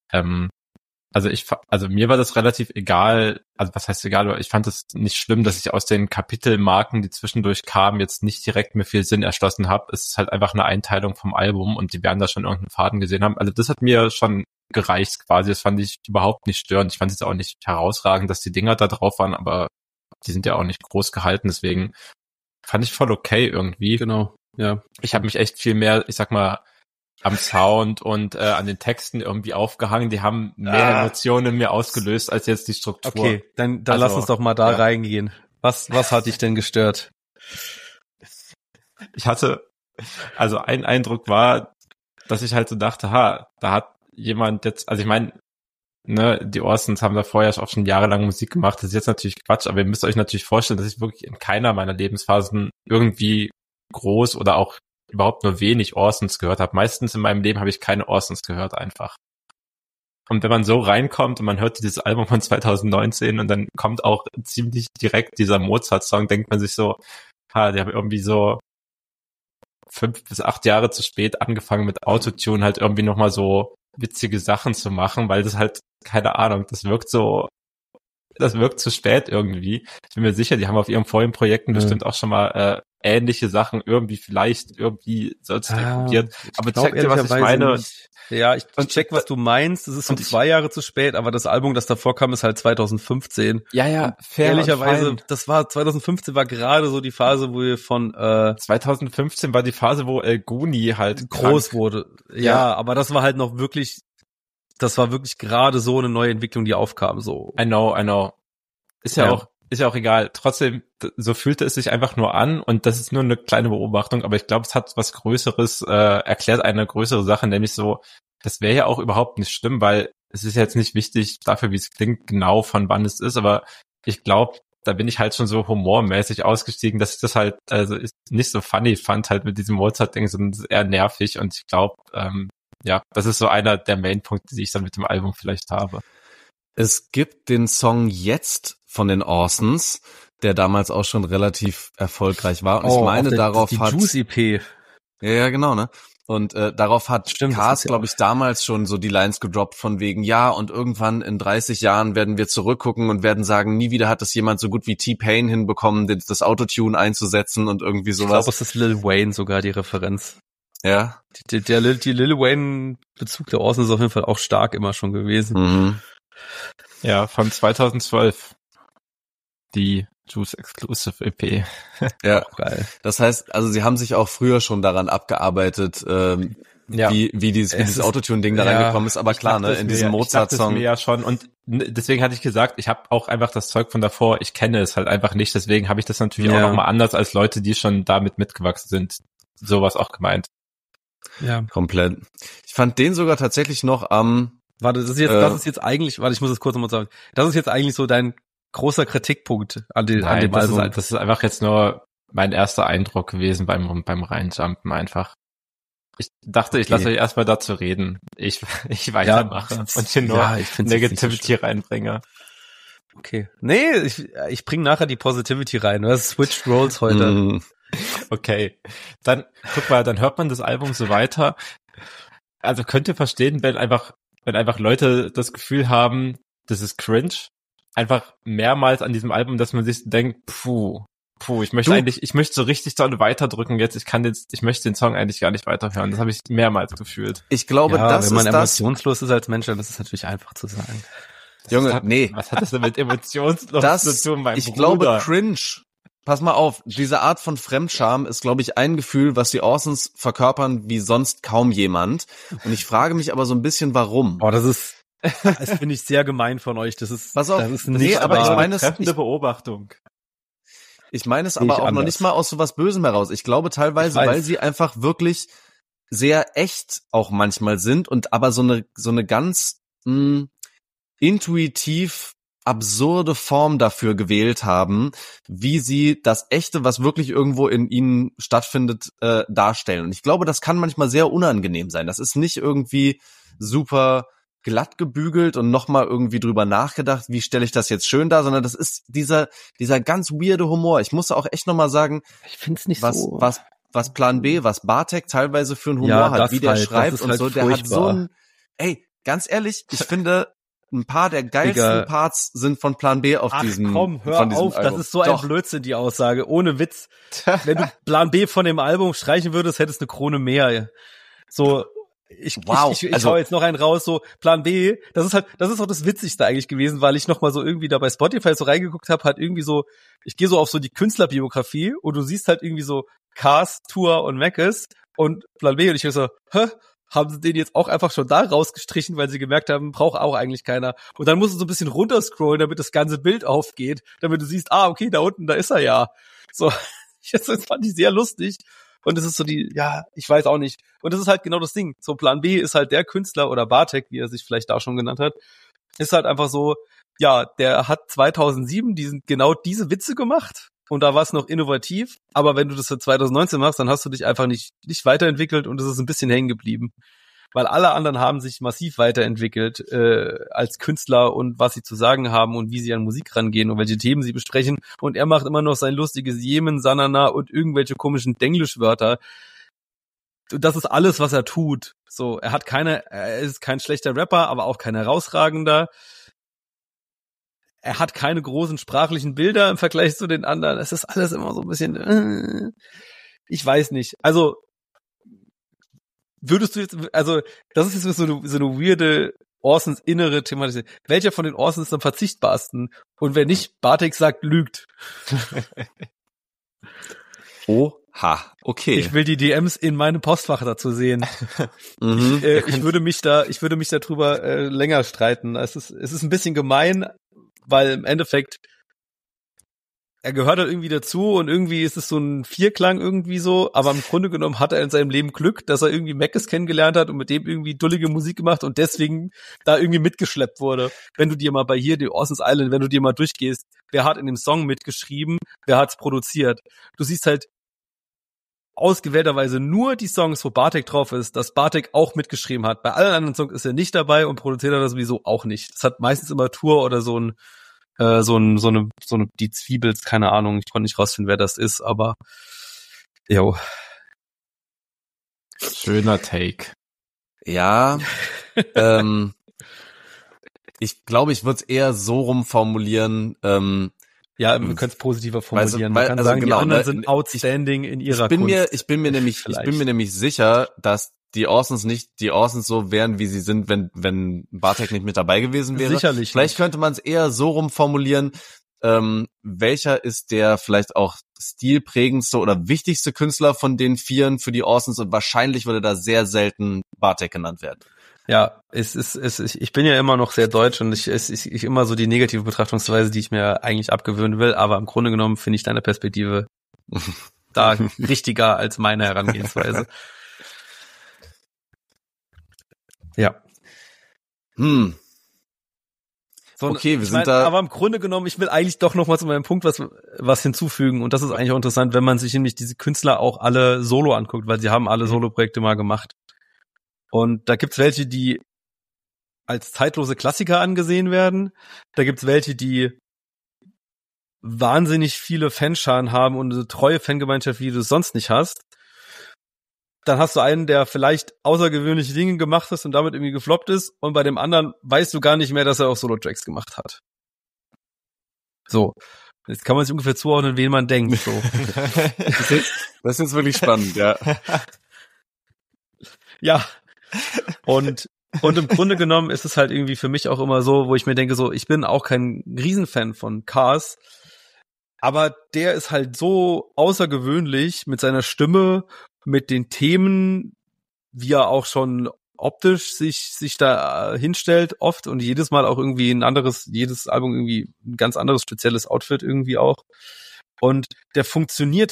Also mir war das relativ egal, also was heißt egal, aber ich fand es nicht schlimm, dass ich aus den Kapitelmarken, die zwischendurch kamen, jetzt nicht direkt mir viel Sinn erschlossen habe. Es ist halt einfach eine Einteilung vom Album und die werden da schon irgendeinen Faden gesehen haben. Also das hat mir schon gereicht quasi, das fand ich überhaupt nicht störend. Ich fand es jetzt auch nicht herausragend, dass die Dinger da drauf waren, aber die sind ja auch nicht groß gehalten, deswegen fand ich voll okay irgendwie. Genau, ja. Ich habe mich echt viel mehr, ich sag mal, am Sound und an den Texten irgendwie aufgehangen. Die haben mehr Emotionen in mir ausgelöst als jetzt die Struktur. Okay, dann also, lass uns doch mal da reingehen. Was hat dich denn gestört? Ich hatte, also ein Eindruck war, dass ich halt so dachte, da hat jemand jetzt, also ich meine, ne, die Orsons haben da vorher auch schon jahrelang Musik gemacht. Das ist jetzt natürlich Quatsch, aber ihr müsst euch natürlich vorstellen, dass ich wirklich in keiner meiner Lebensphasen irgendwie groß oder auch überhaupt nur wenig Orsons gehört habe. Meistens in meinem Leben habe ich keine Orsons gehört einfach. Und wenn man so reinkommt und man hört dieses Album von 2019 und dann kommt auch ziemlich direkt dieser Mozart-Song, denkt man sich so, die haben irgendwie so 5 bis 8 Jahre zu spät angefangen mit Autotune halt irgendwie nochmal so witzige Sachen zu machen, weil das halt, keine Ahnung, das wirkt zu spät irgendwie. Ich bin mir sicher, die haben auf ihren vorigen Projekten bestimmt auch schon mal ähnliche Sachen irgendwie sonst probiert. Aber check dir, was ich meine. Nicht. Ja, ich check, was du meinst. Es ist so 2 Jahre zu spät, aber das Album, das davor kam, ist halt 2015. Ja, fair. Ehrlicherweise, 2015 war gerade so die Phase, wo wir von 2015 war die Phase, wo El Guni halt groß wurde. Ja, aber das war halt noch wirklich, das war wirklich gerade so eine neue Entwicklung, die aufkam, so. I know. Ist ja auch egal. Trotzdem, so fühlte es sich einfach nur an und das ist nur eine kleine Beobachtung, aber ich glaube, es hat was Größeres, erklärt eine größere Sache, nämlich so, das wäre ja auch überhaupt nicht schlimm, weil es ist jetzt nicht wichtig dafür, wie es klingt, genau von wann es ist, aber ich glaube, da bin ich halt schon so humormäßig ausgestiegen, dass ich das halt nicht so funny fand halt mit diesem Mozart-Ding, sondern das ist eher nervig und ich glaube, das ist so einer der Main-Punkte, die ich dann mit dem Album vielleicht habe. Es gibt den Song Jetzt von den Orsons, der damals auch schon relativ erfolgreich war. Und ich meine, darauf die hat... Juice EP. Ja, genau, ne? Und darauf hat Cars, glaube ich, damals schon so die Lines gedroppt von wegen, ja, und irgendwann in 30 Jahren werden wir zurückgucken und werden sagen, nie wieder hat es jemand so gut wie T-Pain hinbekommen, das Autotune einzusetzen und irgendwie sowas. Ich glaube, es ist Lil Wayne sogar die Referenz. Ja. Die Lil Wayne-Bezug der Orsons ist auf jeden Fall auch stark immer schon gewesen. Mhm. Ja, von 2012. Die Juice Exclusive EP. Ja, geil. Das heißt, also sie haben sich auch früher schon daran abgearbeitet, wie dieses Autotune-Ding da reingekommen ist. Aber klar, ne, in diesem Mozart-Song. Mir ja schon. Und deswegen hatte ich gesagt, ich habe auch einfach das Zeug von davor, ich kenne es halt einfach nicht. Deswegen habe ich das natürlich auch nochmal anders als Leute, die schon damit mitgewachsen sind, sowas auch gemeint. Ja. Komplett. Ich fand den sogar tatsächlich noch am... das ist jetzt eigentlich, ich muss es kurz nochmal sagen, das ist jetzt eigentlich so dein großer Kritikpunkt an dem Album. Das ist einfach jetzt nur mein erster Eindruck gewesen beim Reinjumpen einfach. Ich dachte, ich lasse euch erstmal dazu reden. Ich weitermache und hier nur Negativity reinbringe. Okay. Nee, ich bringe nachher die Positivity rein. Du hast switched roles heute. Okay. Dann, guck mal, dann hört man das Album so weiter. Also könnt ihr verstehen, wenn einfach Leute das Gefühl haben, das ist cringe, einfach mehrmals an diesem Album, dass man sich denkt, ich möchte so richtig doll weiterdrücken jetzt. Ich möchte den Song eigentlich gar nicht weiterhören. Das habe ich mehrmals gefühlt. Ich glaube, wenn man emotionslos ist als Mensch, dann ist es natürlich einfach zu sagen. Junge, Was hat das denn mit emotionslos zu tun, mein Bruder? Ich glaube, cringe. Pass mal auf, diese Art von Fremdscham ist, glaube ich, ein Gefühl, was die Orsons verkörpern wie sonst kaum jemand. Und ich frage mich aber so ein bisschen, warum. Oh, das finde ich sehr gemein von euch. Das ist, pass auf, das ist nicht, aber ich meine es, treffende Beobachtung. Ich meine es aber auch noch nicht mal aus so was Bösem heraus. Ich glaube teilweise, weil sie einfach wirklich sehr echt auch manchmal sind und aber so eine ganz intuitiv absurde Form dafür gewählt haben, wie sie das Echte, was wirklich irgendwo in ihnen stattfindet, darstellen. Und ich glaube, das kann manchmal sehr unangenehm sein. Das ist nicht irgendwie super glatt gebügelt und nochmal irgendwie drüber nachgedacht, wie stelle ich das jetzt schön dar, sondern das ist dieser ganz weirde Humor. Ich muss auch echt nochmal sagen, ich find's nicht was Plan B, was Bartek teilweise für einen Humor hat, wie der schreibt und so, der hat so ein, ganz ehrlich, ich finde, ein paar der geilsten Parts sind von Plan B auf diesem Album. Hör auf, das ist so ein Blödsinn, die Aussage. Ohne Witz. Wenn du Plan B von dem Album streichen würdest, hättest du eine Krone mehr. So, ich hau jetzt noch einen raus, so, Plan B, das ist auch das Witzigste eigentlich gewesen, weil ich nochmal so irgendwie da bei Spotify so reingeguckt habe, halt irgendwie so, ich gehe so auf so die Künstlerbiografie und du siehst halt irgendwie so Cars, Tour und Mackes und Plan B und ich so, haben sie den jetzt auch einfach schon da rausgestrichen, weil sie gemerkt haben, braucht auch eigentlich keiner. Und dann musst du so ein bisschen runterscrollen, damit das ganze Bild aufgeht, damit du siehst, okay, da unten, da ist er ja. So, das fand ich sehr lustig. Und es ist so ich weiß auch nicht. Und das ist halt genau das Ding. So Plan B ist halt der Künstler oder Bartek, wie er sich vielleicht da schon genannt hat, ist halt einfach so, der hat 2007 genau diese Witze gemacht. Und da war es noch innovativ, aber wenn du das für 2019 machst, dann hast du dich einfach nicht weiterentwickelt und es ist ein bisschen hängen geblieben. Weil alle anderen haben sich massiv weiterentwickelt als Künstler und was sie zu sagen haben und wie sie an Musik rangehen und welche Themen sie besprechen. Und er macht immer noch sein lustiges Jemen, Sanana und irgendwelche komischen Denglisch-Wörter. Das ist alles, was er tut. So, er ist kein schlechter Rapper, aber auch kein herausragender. Er hat keine großen sprachlichen Bilder im Vergleich zu den anderen. Es ist alles immer so ein bisschen, ich weiß nicht. Also, würdest du jetzt, also, das ist jetzt so eine weirde Orsons innere Thematik. Welcher von den Orsons ist am verzichtbarsten? Und wer nicht Bartek sagt, lügt. Oha, okay. Ich will die DMs in meinem Postfach dazu sehen. Ich würde mich darüber länger streiten. Es ist ein bisschen gemein, weil im Endeffekt er gehört halt irgendwie dazu und irgendwie ist es so ein Vierklang irgendwie so, aber im Grunde genommen hat er in seinem Leben Glück, dass er irgendwie Mackes kennengelernt hat und mit dem irgendwie dullige Musik gemacht und deswegen da irgendwie mitgeschleppt wurde. Wenn du dir mal bei hier die Orsons Island, wenn du dir mal durchgehst, wer hat in dem Song mitgeschrieben, wer hat's produziert. Du siehst halt ausgewählterweise nur die Songs, wo Bartek drauf ist, dass Bartek auch mitgeschrieben hat. Bei allen anderen Songs ist er nicht dabei und produziert er das sowieso auch nicht. Das hat meistens immer Tour oder so eine die Zwiebels, keine Ahnung, ich konnte nicht rausfinden, wer das ist, aber Schöner Take. Ja, ich glaube, ich würde es eher so rumformulieren, wir können es positiver formulieren. Man kann sagen, genau, die anderen sind outstanding in ihrer Kunst. Ich bin mir nämlich sicher, dass die Orsons nicht die Orsons so wären, wie sie sind, wenn Bartek nicht mit dabei gewesen wäre. Sicherlich. Vielleicht könnte man es eher so rumformulieren, welcher ist der vielleicht auch stilprägendste oder wichtigste Künstler von den Vieren für die Orsons und wahrscheinlich würde da sehr selten Bartek genannt werden. Ja, ich bin ja immer noch sehr deutsch und ich immer so die negative Betrachtungsweise, die ich mir eigentlich abgewöhnen will, aber im Grunde genommen finde ich deine Perspektive da richtiger als meine Herangehensweise. Ja. Okay, wir sind da. Aber im Grunde genommen, ich will eigentlich doch noch mal zu meinem Punkt was hinzufügen. Und das ist eigentlich auch interessant, wenn man sich nämlich diese Künstler auch alle solo anguckt, weil sie haben alle Solo-Projekte mal gemacht. Und da gibt's welche, die als zeitlose Klassiker angesehen werden. Da gibt's welche, die wahnsinnig viele Fanscharen haben und eine treue Fangemeinschaft, wie du es sonst nicht hast. Dann hast du einen, der vielleicht außergewöhnliche Dinge gemacht hat und damit irgendwie gefloppt ist, und bei dem anderen weißt du gar nicht mehr, dass er auch Solo-Tracks gemacht hat. So. Jetzt kann man sich ungefähr zuordnen, wen man denkt. So. Das ist jetzt wirklich spannend, ja. Ja. Und im Grunde genommen ist es halt irgendwie für mich auch immer so, wo ich mir denke, so, ich bin auch kein Riesenfan von Cars, aber der ist halt so außergewöhnlich mit seiner Stimme, mit den Themen, wie er auch schon optisch sich da hinstellt oft und jedes Mal auch irgendwie jedes Album irgendwie ein ganz anderes spezielles Outfit irgendwie auch. Und der funktioniert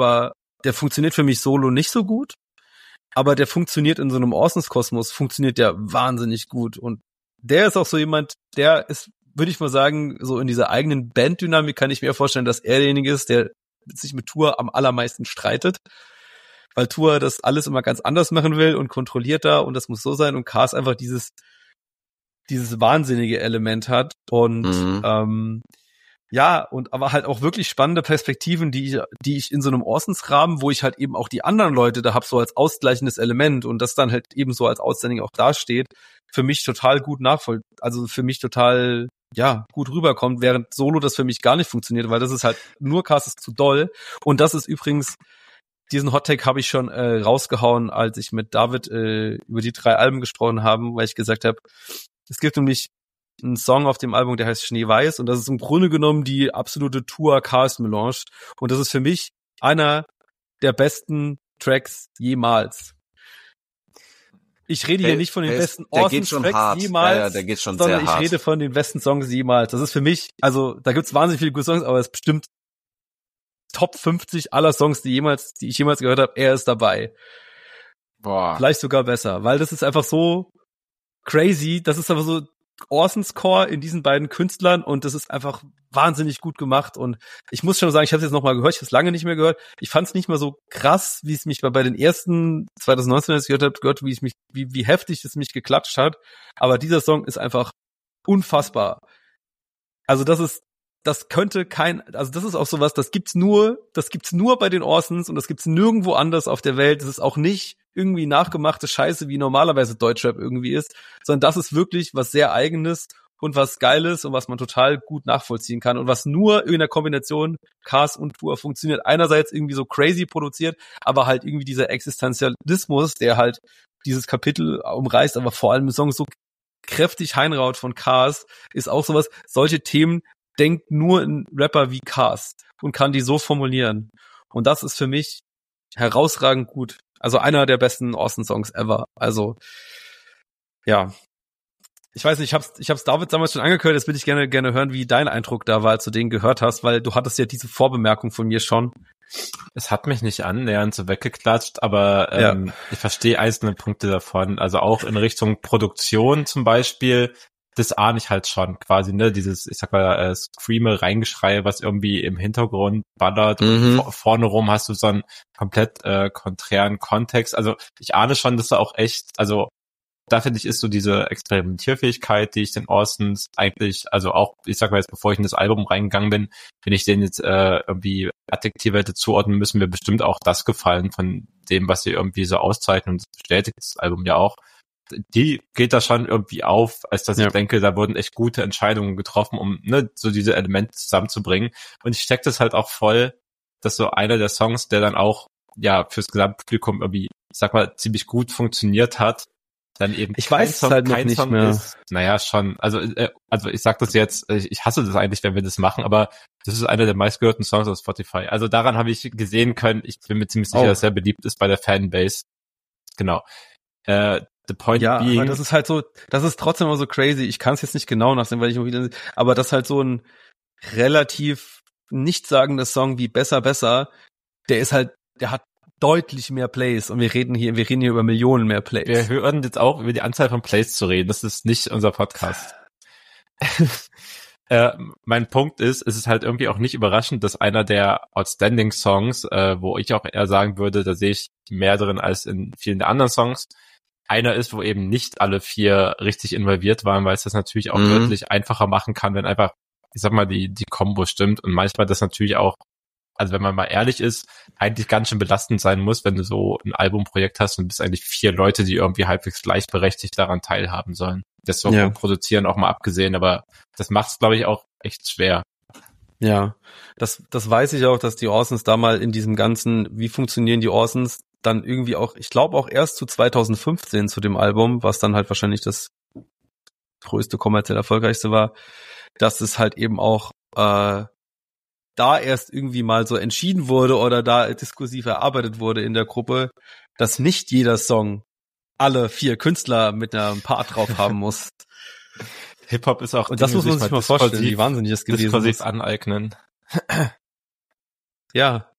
für mich solo nicht so gut. Aber der funktioniert in so einem Orsons-Kosmos, funktioniert der wahnsinnig gut. Und der ist auch so jemand, der ist, würde ich mal sagen, so in dieser eigenen Banddynamik kann ich mir vorstellen, dass er derjenige ist, der sich mit Tour am allermeisten streitet. Weil Tour das alles immer ganz anders machen will und kontrolliert da und das muss so sein. Und Cars einfach dieses wahnsinnige Element hat. Und ja, und aber halt auch wirklich spannende Perspektiven, die ich in so einem Orsons-Rahmen, wo ich halt eben auch die anderen Leute da hab, so als ausgleichendes Element und das dann halt eben so als Outstanding auch dasteht, für mich total gut also für mich total, ja, gut rüberkommt, während Solo das für mich gar nicht funktioniert, weil das ist halt, nur Cast ist zu doll. Und das ist übrigens, diesen Hot-Take habe ich schon rausgehauen, als ich mit David über die 3 Alben gesprochen haben, weil ich gesagt habe, es gibt nämlich ein Song auf dem Album, der heißt Schneeweiß, und das ist im Grunde genommen die absolute Tour-Cast-Melange, und das ist für mich einer der besten Tracks jemals. Ich rede hier nicht von den besten Orsons-Tracks jemals, ja, der geht schon sondern sehr hart. Ich rede von den besten Songs jemals. Das ist für mich, also da gibt's wahnsinnig viele gute Songs, aber es ist bestimmt Top 50 aller Songs, die ich jemals gehört habe, er ist dabei. Boah. Vielleicht sogar besser, weil das ist einfach so crazy, das ist einfach so Orsons Core in diesen beiden Künstlern, und das ist einfach wahnsinnig gut gemacht. Und ich muss schon sagen, ich habe es jetzt nochmal gehört, ich habe es lange nicht mehr gehört. Ich fand es nicht mal so krass, wie es mich bei den ersten 2019, als ich gehört habe, wie heftig es mich geklatscht hat. Aber dieser Song ist einfach unfassbar. Also das ist auch sowas, das gibt's nur bei den Orsons und das gibt's nirgendwo anders auf der Welt. Das ist auch nicht irgendwie nachgemachte Scheiße, wie normalerweise Deutschrap irgendwie ist, sondern das ist wirklich was sehr Eigenes und was Geiles und was man total gut nachvollziehen kann und was nur in der Kombination Cars und Tour funktioniert. Einerseits irgendwie so crazy produziert, aber halt irgendwie dieser Existenzialismus, der halt dieses Kapitel umreißt, aber vor allem im Song so kräftig reinraut von Cars, ist auch sowas, solche Themen denkt nur ein Rapper wie Cars und kann die so formulieren. Und das ist für mich herausragend gut. Also einer der besten Orson-Songs ever. Also, ja. Ich weiß nicht, ich hab's David damals schon angekündigt, jetzt würde ich gerne hören, wie dein Eindruck da war, als du den gehört hast, weil du hattest ja diese Vorbemerkung von mir schon. Es hat mich nicht annähernd so weggeklatscht, aber ich verstehe einzelne Punkte davon. Also auch in Richtung Produktion zum Beispiel, das ahne ich halt schon quasi, ne, dieses, ich sag mal, Screamer, Reingeschrei, was irgendwie im Hintergrund ballert, und vorne rum hast du so einen komplett konträren Kontext. Also ich ahne schon, dass da auch echt, also da finde ich, ist so diese Experimentierfähigkeit, die ich den Orsons eigentlich, also auch, ich sag mal jetzt, bevor ich in das Album reingegangen bin, wenn ich denen jetzt irgendwie Adjektive hätte zuordnen müssen, mir bestimmt auch das gefallen von dem, was sie irgendwie so auszeichnen, und das bestätigt das Album ja auch. Die geht da schon irgendwie auf, als dass ich denke, da wurden echt gute Entscheidungen getroffen, um so diese Elemente zusammenzubringen. Und ich stecke das halt auch voll, dass so einer der Songs, der dann auch fürs Gesamtpublikum irgendwie, ich sag mal, ziemlich gut funktioniert hat, dann eben ich weiß es halt noch nicht mehr. Ist, naja, schon. Also ich sag das jetzt, ich hasse das eigentlich, wenn wir das machen, aber das ist einer der meistgehörten Songs auf Spotify. Also daran habe ich gesehen können, ich bin mir ziemlich sicher, dass er beliebt ist bei der Fanbase. Genau. The point being, aber das ist halt so, das ist trotzdem immer so crazy. Ich kann es jetzt nicht genau nachsehen, weil ich wieder, aber das ist halt so ein relativ nichtssagender Song wie Besser, der hat deutlich mehr Plays, und wir reden hier über Millionen mehr Plays. Wir hören jetzt auch über die Anzahl von Plays zu reden. Das ist nicht unser Podcast. Mein Punkt ist, es ist halt irgendwie auch nicht überraschend, dass einer der Outstanding Songs, wo ich auch eher sagen würde, da sehe ich mehr drin als in vielen der anderen Songs, einer ist, wo eben nicht alle 4 richtig involviert waren, weil es das natürlich auch deutlich einfacher machen kann, wenn einfach, ich sag mal, die Kombo stimmt und manchmal das natürlich auch, also wenn man mal ehrlich ist, eigentlich ganz schön belastend sein muss, wenn du so ein Albumprojekt hast und bist eigentlich 4 Leute, die irgendwie halbwegs gleichberechtigt daran teilhaben sollen. Das so vom Produzieren auch mal abgesehen, aber das macht es, glaube ich, auch echt schwer. Ja, das weiß ich auch, dass die Orsons da mal in diesem ganzen, wie funktionieren die Orsons, dann irgendwie auch, ich glaube auch erst zu 2015 zu dem Album, was dann halt wahrscheinlich das größte, kommerziell erfolgreichste war, dass es halt eben auch da erst irgendwie mal so entschieden wurde oder da diskursiv erarbeitet wurde in der Gruppe, dass nicht jeder Song alle 4 Künstler mit einem Part drauf haben muss. Hip-Hop ist auch, und das muss man sich mal vorstellen, wie wahnsinnig das gewesen ist. Aneignen. Ja.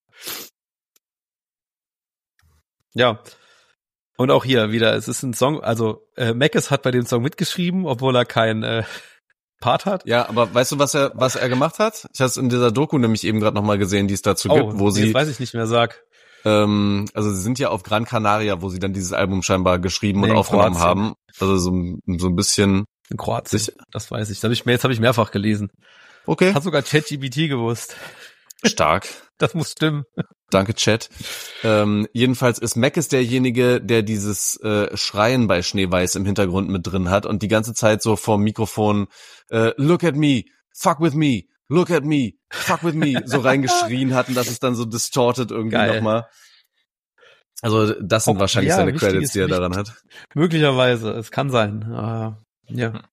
Ja. Und auch hier wieder, es ist ein Song, also Mackes hat bei dem Song mitgeschrieben, obwohl er kein Part hat. Ja, aber weißt du, was er gemacht hat? Ich habe es in dieser Doku nämlich eben gerade nochmal gesehen, die es dazu gibt, wo sie, jetzt weiß ich nicht mehr, sag. Also sie sind ja auf Gran Canaria, wo sie dann dieses Album scheinbar geschrieben und aufgenommen haben. Also so ein bisschen. In Kroatien, das weiß ich. Jetzt habe ich mehrfach gelesen. Okay. Hat sogar ChatGPT gewusst. Stark. Das muss stimmen. Danke, Chat. Jedenfalls ist Mackes derjenige, der dieses Schreien bei Schneeweiß im Hintergrund mit drin hat und die ganze Zeit so vorm Mikrofon Look at me, fuck with me, look at me, fuck with me, so reingeschrien hat und das ist dann so distorted irgendwie nochmal. Also das sind wahrscheinlich seine Credits, die er daran hat. Möglicherweise, es kann sein. Ja.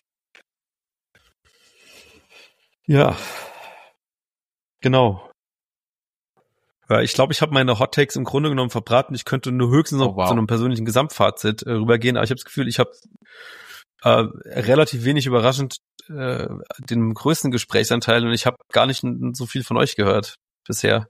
Ja. Genau. Ja, ich glaube, ich habe meine Hot Takes im Grunde genommen verbraten. Ich könnte nur höchstens noch zu einem persönlichen Gesamtfazit rübergehen, aber ich habe das Gefühl, ich habe relativ wenig überraschend den größten Gesprächsanteil und ich habe gar nicht so viel von euch gehört bisher.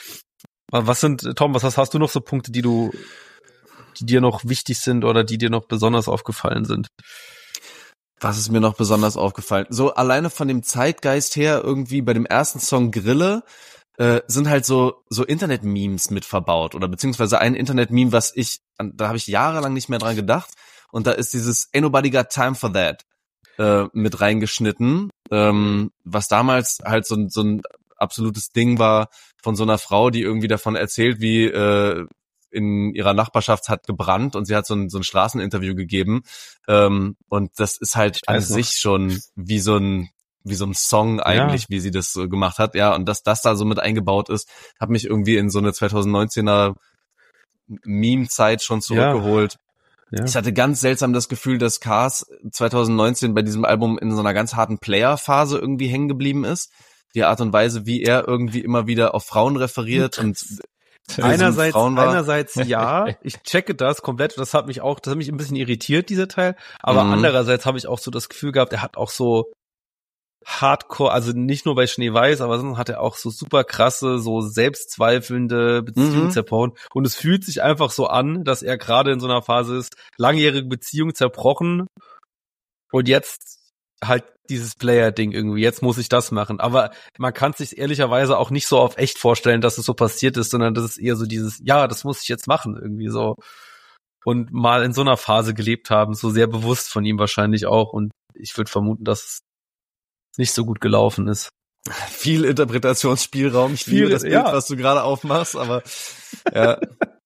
Tom, was hast du noch so Punkte, die dir noch wichtig sind oder die dir noch besonders aufgefallen sind? Was ist mir noch besonders aufgefallen? So alleine von dem Zeitgeist her irgendwie bei dem ersten Song Grille sind halt so Internet-Memes mit verbaut oder beziehungsweise ein Internet-Meme, da habe ich jahrelang nicht mehr dran gedacht und da ist dieses Ain't Nobody Got Time for That mit reingeschnitten, was damals halt so ein absolutes Ding war von so einer Frau, die irgendwie davon erzählt, wie in ihrer Nachbarschaft hat gebrannt und sie hat so ein Straßeninterview gegeben und das ist halt an sich schon wie so ein Song eigentlich, wie sie das so gemacht hat. Ja, und dass das da so mit eingebaut ist, hat mich irgendwie in so eine 2019er Meme-Zeit schon zurückgeholt. Ja. Ich hatte ganz seltsam das Gefühl, dass Cars 2019 bei diesem Album in so einer ganz harten Player-Phase irgendwie hängen geblieben ist. Die Art und Weise, wie er irgendwie immer wieder auf Frauen referiert und einerseits ja, ich checke das komplett, das hat mich ein bisschen irritiert, dieser Teil, aber andererseits habe ich auch so das Gefühl gehabt, er hat auch so Hardcore, also nicht nur bei Schneeweiß, aber sonst hat er auch so super krasse, so selbstzweifelnde Beziehungen zerbrochen. Und es fühlt sich einfach so an, dass er gerade in so einer Phase ist, langjährige Beziehung zerbrochen und jetzt halt dieses Player-Ding irgendwie, jetzt muss ich das machen. Aber man kann es sich ehrlicherweise auch nicht so auf echt vorstellen, dass es so passiert ist, sondern das ist eher so dieses, ja, das muss ich jetzt machen irgendwie so. Und mal in so einer Phase gelebt haben, so sehr bewusst von ihm wahrscheinlich auch. Und ich würde vermuten, dass es nicht so gut gelaufen ist. Viel Interpretationsspielraum. Ich liebe das Bild, was du gerade aufmachst, aber ja,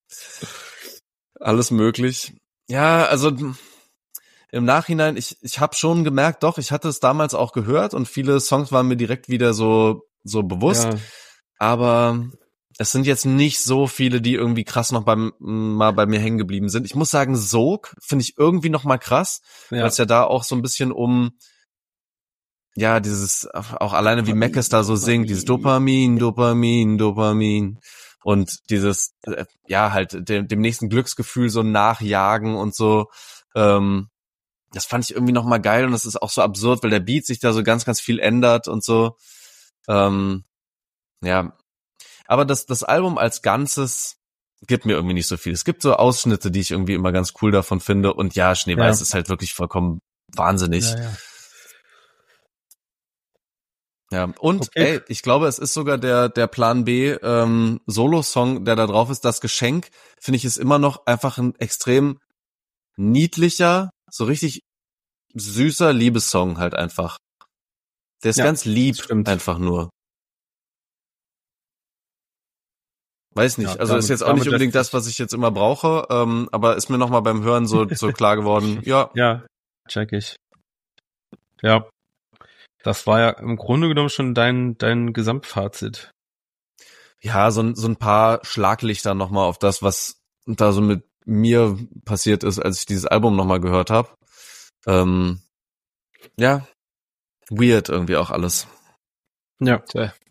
alles möglich. Ja, also im Nachhinein, ich habe schon gemerkt, doch, ich hatte es damals auch gehört und viele Songs waren mir direkt wieder so bewusst, aber es sind jetzt nicht so viele, die irgendwie krass noch mal bei mir hängen geblieben sind. Ich muss sagen, Sog finde ich irgendwie noch mal krass, weil es ja da auch so ein bisschen dieses, auch alleine wie Mackes da so singt, dieses Dopamin und dieses, halt dem nächsten Glücksgefühl so nachjagen und so, das fand ich irgendwie nochmal geil und das ist auch so absurd, weil der Beat sich da so ganz, ganz viel ändert und so, aber das Album als Ganzes gibt mir irgendwie nicht so viel. Es gibt so Ausschnitte, die ich irgendwie immer ganz cool davon finde und Schneeweiß ist halt wirklich vollkommen wahnsinnig. Ja, und Okay. ich glaube, es ist sogar der Plan B Solo-Song, der da drauf ist. Das Geschenk, finde ich, ist immer noch einfach ein extrem niedlicher, so richtig süßer Liebessong halt einfach. Der ist Ja, ganz lieb, stimmt. einfach nur. Weiß nicht, Ja, also ist jetzt auch nicht unbedingt das, was ich jetzt immer brauche, aber ist mir nochmal beim Hören so klar geworden, ja. Ja, check ich. Ja, das war ja im Grunde genommen schon dein Gesamtfazit. Ja, so ein paar Schlaglichter nochmal auf das, was da so mit mir passiert ist, als ich dieses Album nochmal gehört habe. Ja, weird irgendwie auch alles. Ja.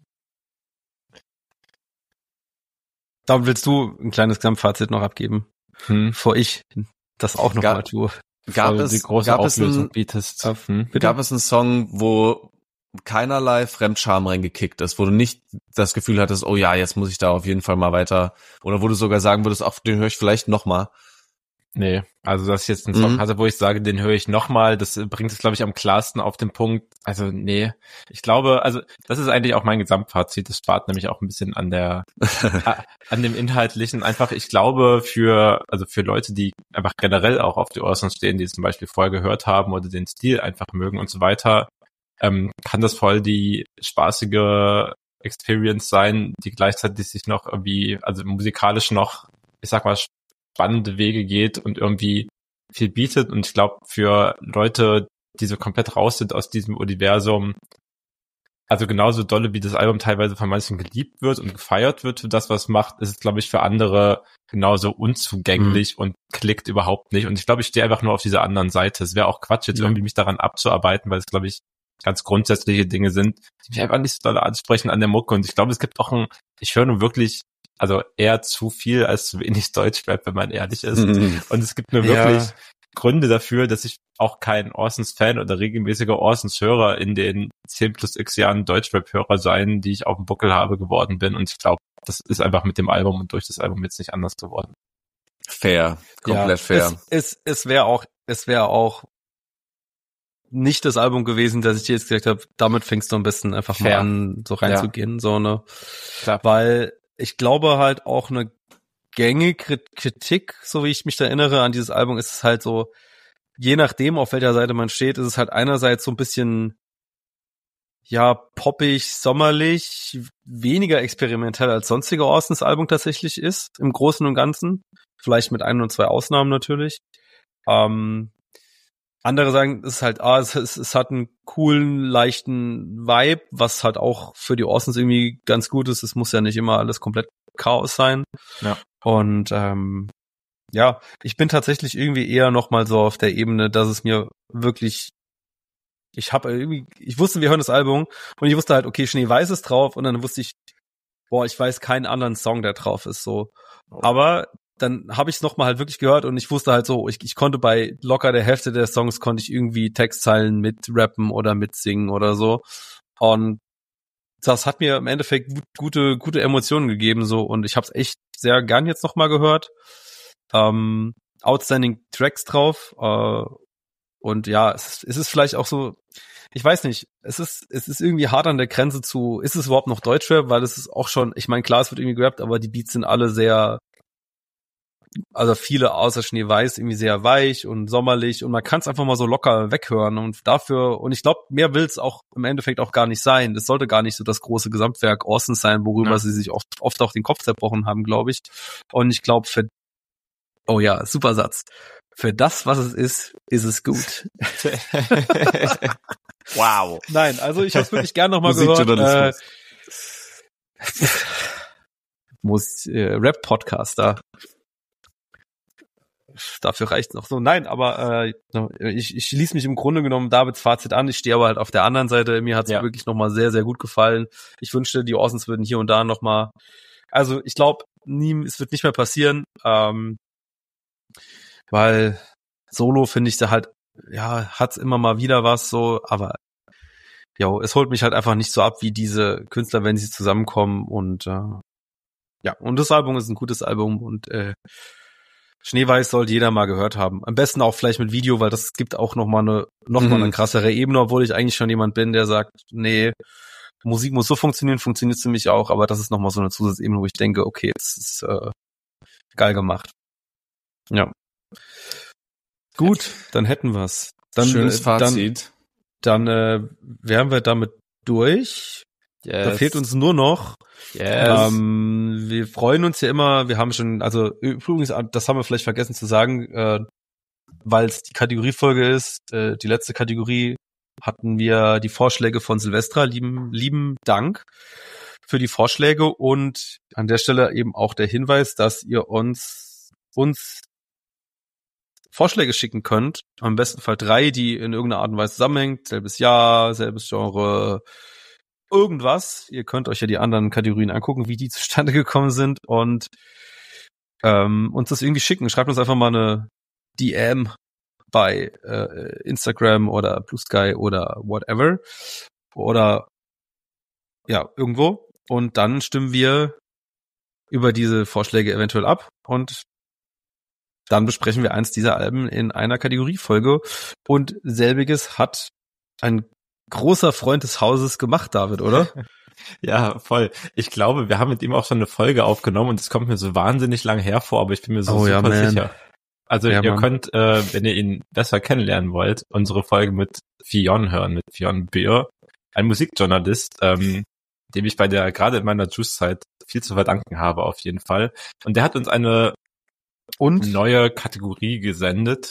Da willst du ein kleines Gesamtfazit noch abgeben, bevor ich das auch noch mal tue. Gab die große Auflösung bietest. Gab es einen Song, wo keinerlei Fremdscham reingekickt ist, wo du nicht das Gefühl hattest, oh ja, jetzt muss ich da auf jeden Fall mal weiter, oder wo du sogar sagen würdest, ach, den höre ich vielleicht noch mal. Nee, also dass ich jetzt einen Song hatte, wo ich sage, den höre ich nochmal, das bringt es, glaube ich, am klarsten auf den Punkt. Also nee, ich glaube, also das ist eigentlich auch mein Gesamtfazit. Das spart nämlich auch ein bisschen an dem Inhaltlichen. Einfach, ich glaube, für Leute, die einfach generell auch auf die Orsons stehen, die zum Beispiel vorher gehört haben oder den Stil einfach mögen und so weiter, kann das voll die spaßige Experience sein, die gleichzeitig sich noch irgendwie, also musikalisch noch, ich sag mal, spannende Wege geht und irgendwie viel bietet. Und ich glaube, für Leute, die so komplett raus sind aus diesem Universum, also genauso dolle, wie das Album teilweise von manchen geliebt wird und gefeiert wird für das, was es macht, ist es, glaube ich, für andere genauso unzugänglich und klickt überhaupt nicht. Und ich glaube, ich stehe einfach nur auf dieser anderen Seite. Es wäre auch Quatsch, jetzt irgendwie mich daran abzuarbeiten, weil es, glaube ich, ganz grundsätzliche Dinge sind, die mich einfach nicht so doll ansprechen an der Mucke. Und ich glaube, es gibt auch ich höre nun wirklich, also eher zu viel als zu wenig Deutschrap, wenn man ehrlich ist. Und es gibt nur wirklich Gründe dafür, dass ich auch kein Orsons-Fan oder regelmäßiger Orsons-Hörer in den 10 plus x Jahren Deutschrap-Hörer sein, die ich auf dem Buckel habe, geworden bin. Und ich glaube, das ist einfach mit dem Album und durch das Album jetzt nicht anders geworden. Fair, komplett fair. Es wäre auch nicht das Album gewesen, dass ich dir jetzt gesagt habe, damit fängst du am besten einfach mal an, so reinzugehen, so ne. Klar. Weil ich glaube halt auch eine gängige Kritik, so wie ich mich da erinnere an dieses Album, ist es halt so, je nachdem, auf welcher Seite man steht, ist es halt einerseits so ein bisschen, ja, poppig, sommerlich, weniger experimentell als sonstige Orsons Album tatsächlich ist, im Großen und Ganzen. Vielleicht mit 1 und 2 Ausnahmen natürlich. Andere sagen, es ist halt, es hat einen coolen, leichten Vibe, was halt auch für die Orsons irgendwie ganz gut ist. Es muss ja nicht immer alles komplett Chaos sein. Ja. Und ja, ich bin tatsächlich irgendwie eher noch mal so auf der Ebene, dass es mir wirklich, ich wusste, wir hören das Album und ich wusste halt, okay, Schneeweiß ist drauf und dann wusste ich, ich weiß keinen anderen Song, der drauf ist, so. Aber dann habe ich es nochmal halt wirklich gehört und ich wusste halt so, ich konnte bei locker der Hälfte der Songs konnte ich irgendwie Textzeilen mit rappen oder mitsingen oder so. Und das hat mir im Endeffekt gute Emotionen gegeben, so, und ich habe es echt sehr gern jetzt nochmal gehört. Outstanding Tracks drauf. Und ja, es ist vielleicht auch so, ich weiß nicht, es ist irgendwie hart an der Grenze zu, ist es überhaupt noch Deutschrap, weil es ist auch schon, ich meine, klar, es wird irgendwie gerappt, aber die Beats sind alle sehr, also viele außer Schneeweiß irgendwie sehr weich und sommerlich und man kann es einfach mal so locker weghören und ich glaube, mehr will es auch im Endeffekt auch gar nicht sein. Das sollte gar nicht so das große Gesamtwerk Orsons sein, worüber sie sich oft auch den Kopf zerbrochen haben, glaube ich. Und ich glaube, oh ja, super Satz. Für das, was es ist es gut. Wow. Nein, also ich habe es wirklich gern nochmal gehört. Rap-Podcaster. Dafür reicht's noch so. Nein, aber ich schließe mich im Grunde genommen Davids Fazit an. Ich stehe aber halt auf der anderen Seite. Mir hat's wirklich nochmal sehr, sehr gut gefallen. Ich wünschte, die Orsons würden hier und da nochmal, also ich glaube, es wird nicht mehr passieren, weil Solo finde ich da halt, ja, hat's immer mal wieder was so, aber es holt mich halt einfach nicht so ab wie diese Künstler, wenn sie zusammenkommen und und das Album ist ein gutes Album und Schneeweiß sollte jeder mal gehört haben. Am besten auch vielleicht mit Video, weil das gibt auch noch mal eine krassere Ebene, obwohl ich eigentlich schon jemand bin, der sagt, nee, Musik muss so funktionieren, funktioniert für mich auch, aber das ist nochmal so eine Zusatzebene, wo ich denke, okay, es ist geil gemacht. Ja. Gut, dann hätten wir's. Dann, Schönes Fazit. Dann wären wir damit durch. Yes. Da fehlt uns nur noch. Yes. Wir freuen uns ja immer, wir haben schon, also übrigens, das haben wir vielleicht vergessen zu sagen, weil es die Kategoriefolge ist, die letzte Kategorie hatten wir die Vorschläge von Silvestra. Lieben Dank für die Vorschläge und an der Stelle eben auch der Hinweis, dass ihr uns Vorschläge schicken könnt. Am besten Fall 3, die in irgendeiner Art und Weise zusammenhängt. Selbes Jahr, selbes Genre, irgendwas. Ihr könnt euch ja die anderen Kategorien angucken, wie die zustande gekommen sind und uns das irgendwie schicken. Schreibt uns einfach mal eine DM bei Instagram oder Blue Sky oder whatever. Oder ja, irgendwo. Und dann stimmen wir über diese Vorschläge eventuell ab und dann besprechen wir eins dieser Alben in einer Kategoriefolge. Und selbiges hat ein großer Freund des Hauses gemacht, David, oder? Ja, voll. Ich glaube, wir haben mit ihm auch schon eine Folge aufgenommen und es kommt mir so wahnsinnig lang hervor, aber ich bin mir so super sicher. Also ihr könnt, wenn ihr ihn besser kennenlernen wollt, unsere Folge mit Fionn hören, mit Fionn Beer, ein Musikjournalist, dem ich gerade in meiner Juice-Zeit viel zu verdanken habe, auf jeden Fall. Und der hat uns eine neue Kategorie gesendet.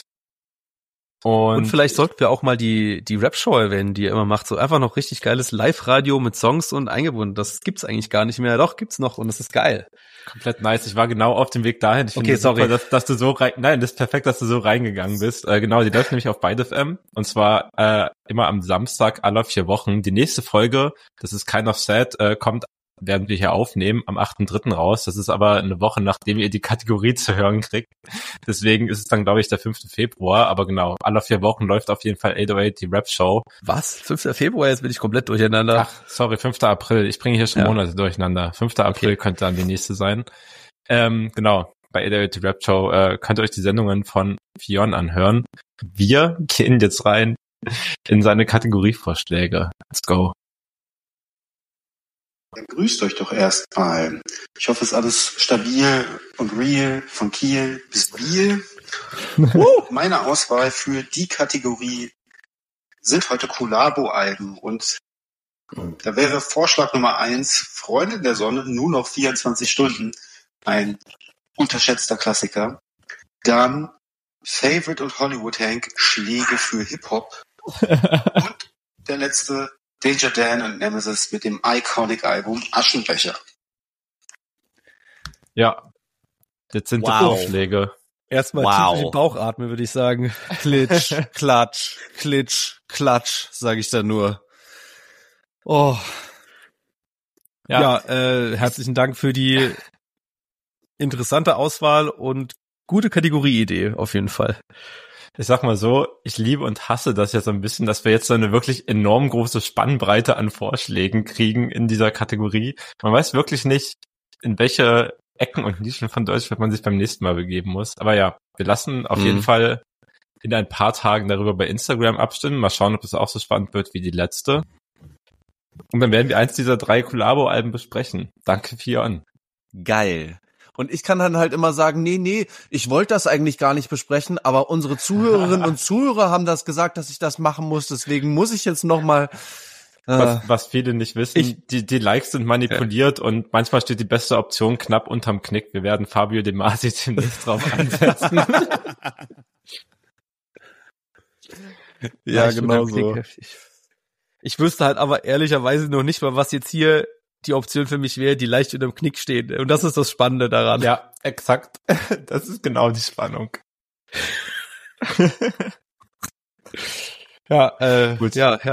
Und vielleicht sollten wir auch mal die Rap-Show erwähnen, die er immer macht. So einfach noch richtig geiles Live-Radio mit Songs und eingebunden. Das gibt's eigentlich gar nicht mehr. Doch, gibt's noch und das ist geil. Komplett nice. Ich war genau auf dem Weg dahin. Ich finde super, dass du so das ist perfekt, dass du so reingegangen bist. Genau, die läuft nämlich auf Byte FM. Und zwar immer am Samstag aller 4 Wochen. Die nächste Folge, das ist Kind of Sad, kommt, werden wir hier aufnehmen, am 8.3. raus. Das ist aber eine Woche, nachdem ihr die Kategorie zu hören kriegt. Deswegen ist es dann, glaube ich, der 5. Februar. Aber genau, aller 4 Wochen läuft auf jeden Fall 808 die Rap-Show. Was? 5. Februar? Jetzt bin ich komplett durcheinander. Ach, sorry, 5. April. Ich bringe hier schon Monate durcheinander. 5. April könnte dann die nächste sein. Genau, bei 808 die Rap-Show könnt ihr euch die Sendungen von Fionn anhören. Wir gehen jetzt rein in seine Kategorievorschläge. Let's go. Dann grüßt euch doch erstmal. Ich hoffe, es ist alles stabil und real, von Kiel bis Biel. Meine Auswahl für die Kategorie sind heute Collabo-Alben und da wäre Vorschlag Nummer 1, Freunde der Sonne, nur noch 24 Stunden. Ein unterschätzter Klassiker. Dann Favorite und Hollywood Hank, Schläge für Hip-Hop. Und der letzte, Danger Dan und Nemesis mit dem Iconic-Album Aschenbecher. Ja, jetzt sind die Vorschläge. Erstmal tief in den Bauch atmen, würde ich sagen. Klitsch, klatsch, klitsch, klatsch, sage ich da nur. Oh. Ja, herzlichen Dank für die interessante Auswahl und gute Kategorieidee auf jeden Fall. Ich sag mal so, ich liebe und hasse das ja so ein bisschen, dass wir jetzt so eine wirklich enorm große Spannbreite an Vorschlägen kriegen in dieser Kategorie. Man weiß wirklich nicht, in welche Ecken und Nischen von Deutschland man sich beim nächsten Mal begeben muss. Aber ja, wir lassen auf jeden Fall in ein paar Tagen darüber bei Instagram abstimmen. Mal schauen, ob es auch so spannend wird wie die letzte. Und dann werden wir eins dieser 3 Collabo-Alben besprechen. Danke, Fionn. Geil. Und ich kann dann halt immer sagen, nee, ich wollte das eigentlich gar nicht besprechen, aber unsere Zuhörerinnen und Zuhörer haben das gesagt, dass ich das machen muss, deswegen muss ich jetzt nochmal... Was viele nicht wissen, die Likes sind manipuliert und manchmal steht die beste Option knapp unterm Knick. Wir werden Fabio De Masi demnächst drauf ansetzen. Ja, genau so. Ich wüsste halt aber ehrlicherweise noch nicht mal, was jetzt hier die Option für mich wäre, die leicht unterm Knick steht. Und das ist das Spannende daran. Ja, exakt. Das ist genau die Spannung. Gut.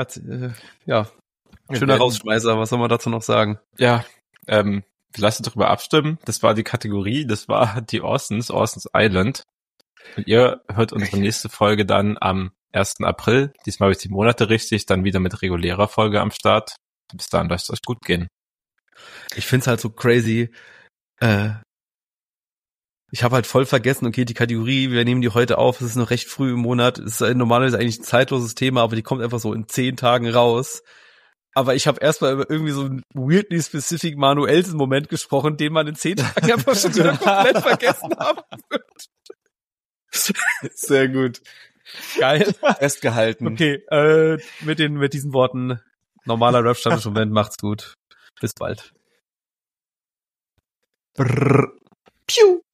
Schöner Rausschmeißer. Was soll man dazu noch sagen? Ja, wir lassen darüber abstimmen. Das war die Kategorie. Das war die Orsons Island. Und ihr hört unsere nächste Folge dann am 1. April. Diesmal habe ich die Monate richtig. Dann wieder mit regulärer Folge am Start. Bis dahin lasst es euch gut gehen. Ich find's halt so crazy. Ich habe halt voll vergessen, okay, die Kategorie, wir nehmen die heute auf, es ist noch recht früh im Monat, es ist normalerweise eigentlich ein zeitloses Thema, aber die kommt einfach so in 10 Tagen raus. Aber ich habe erstmal über irgendwie so einen weirdly specific Manuelsen-Moment gesprochen, den man in 10 Tagen einfach schon wieder komplett vergessen haben wird. Sehr gut. Geil. Festgehalten. Okay, mit diesen Worten, normaler Rap-Stammtisch-Moment, macht's gut. Bis bald. Brrr. Piu.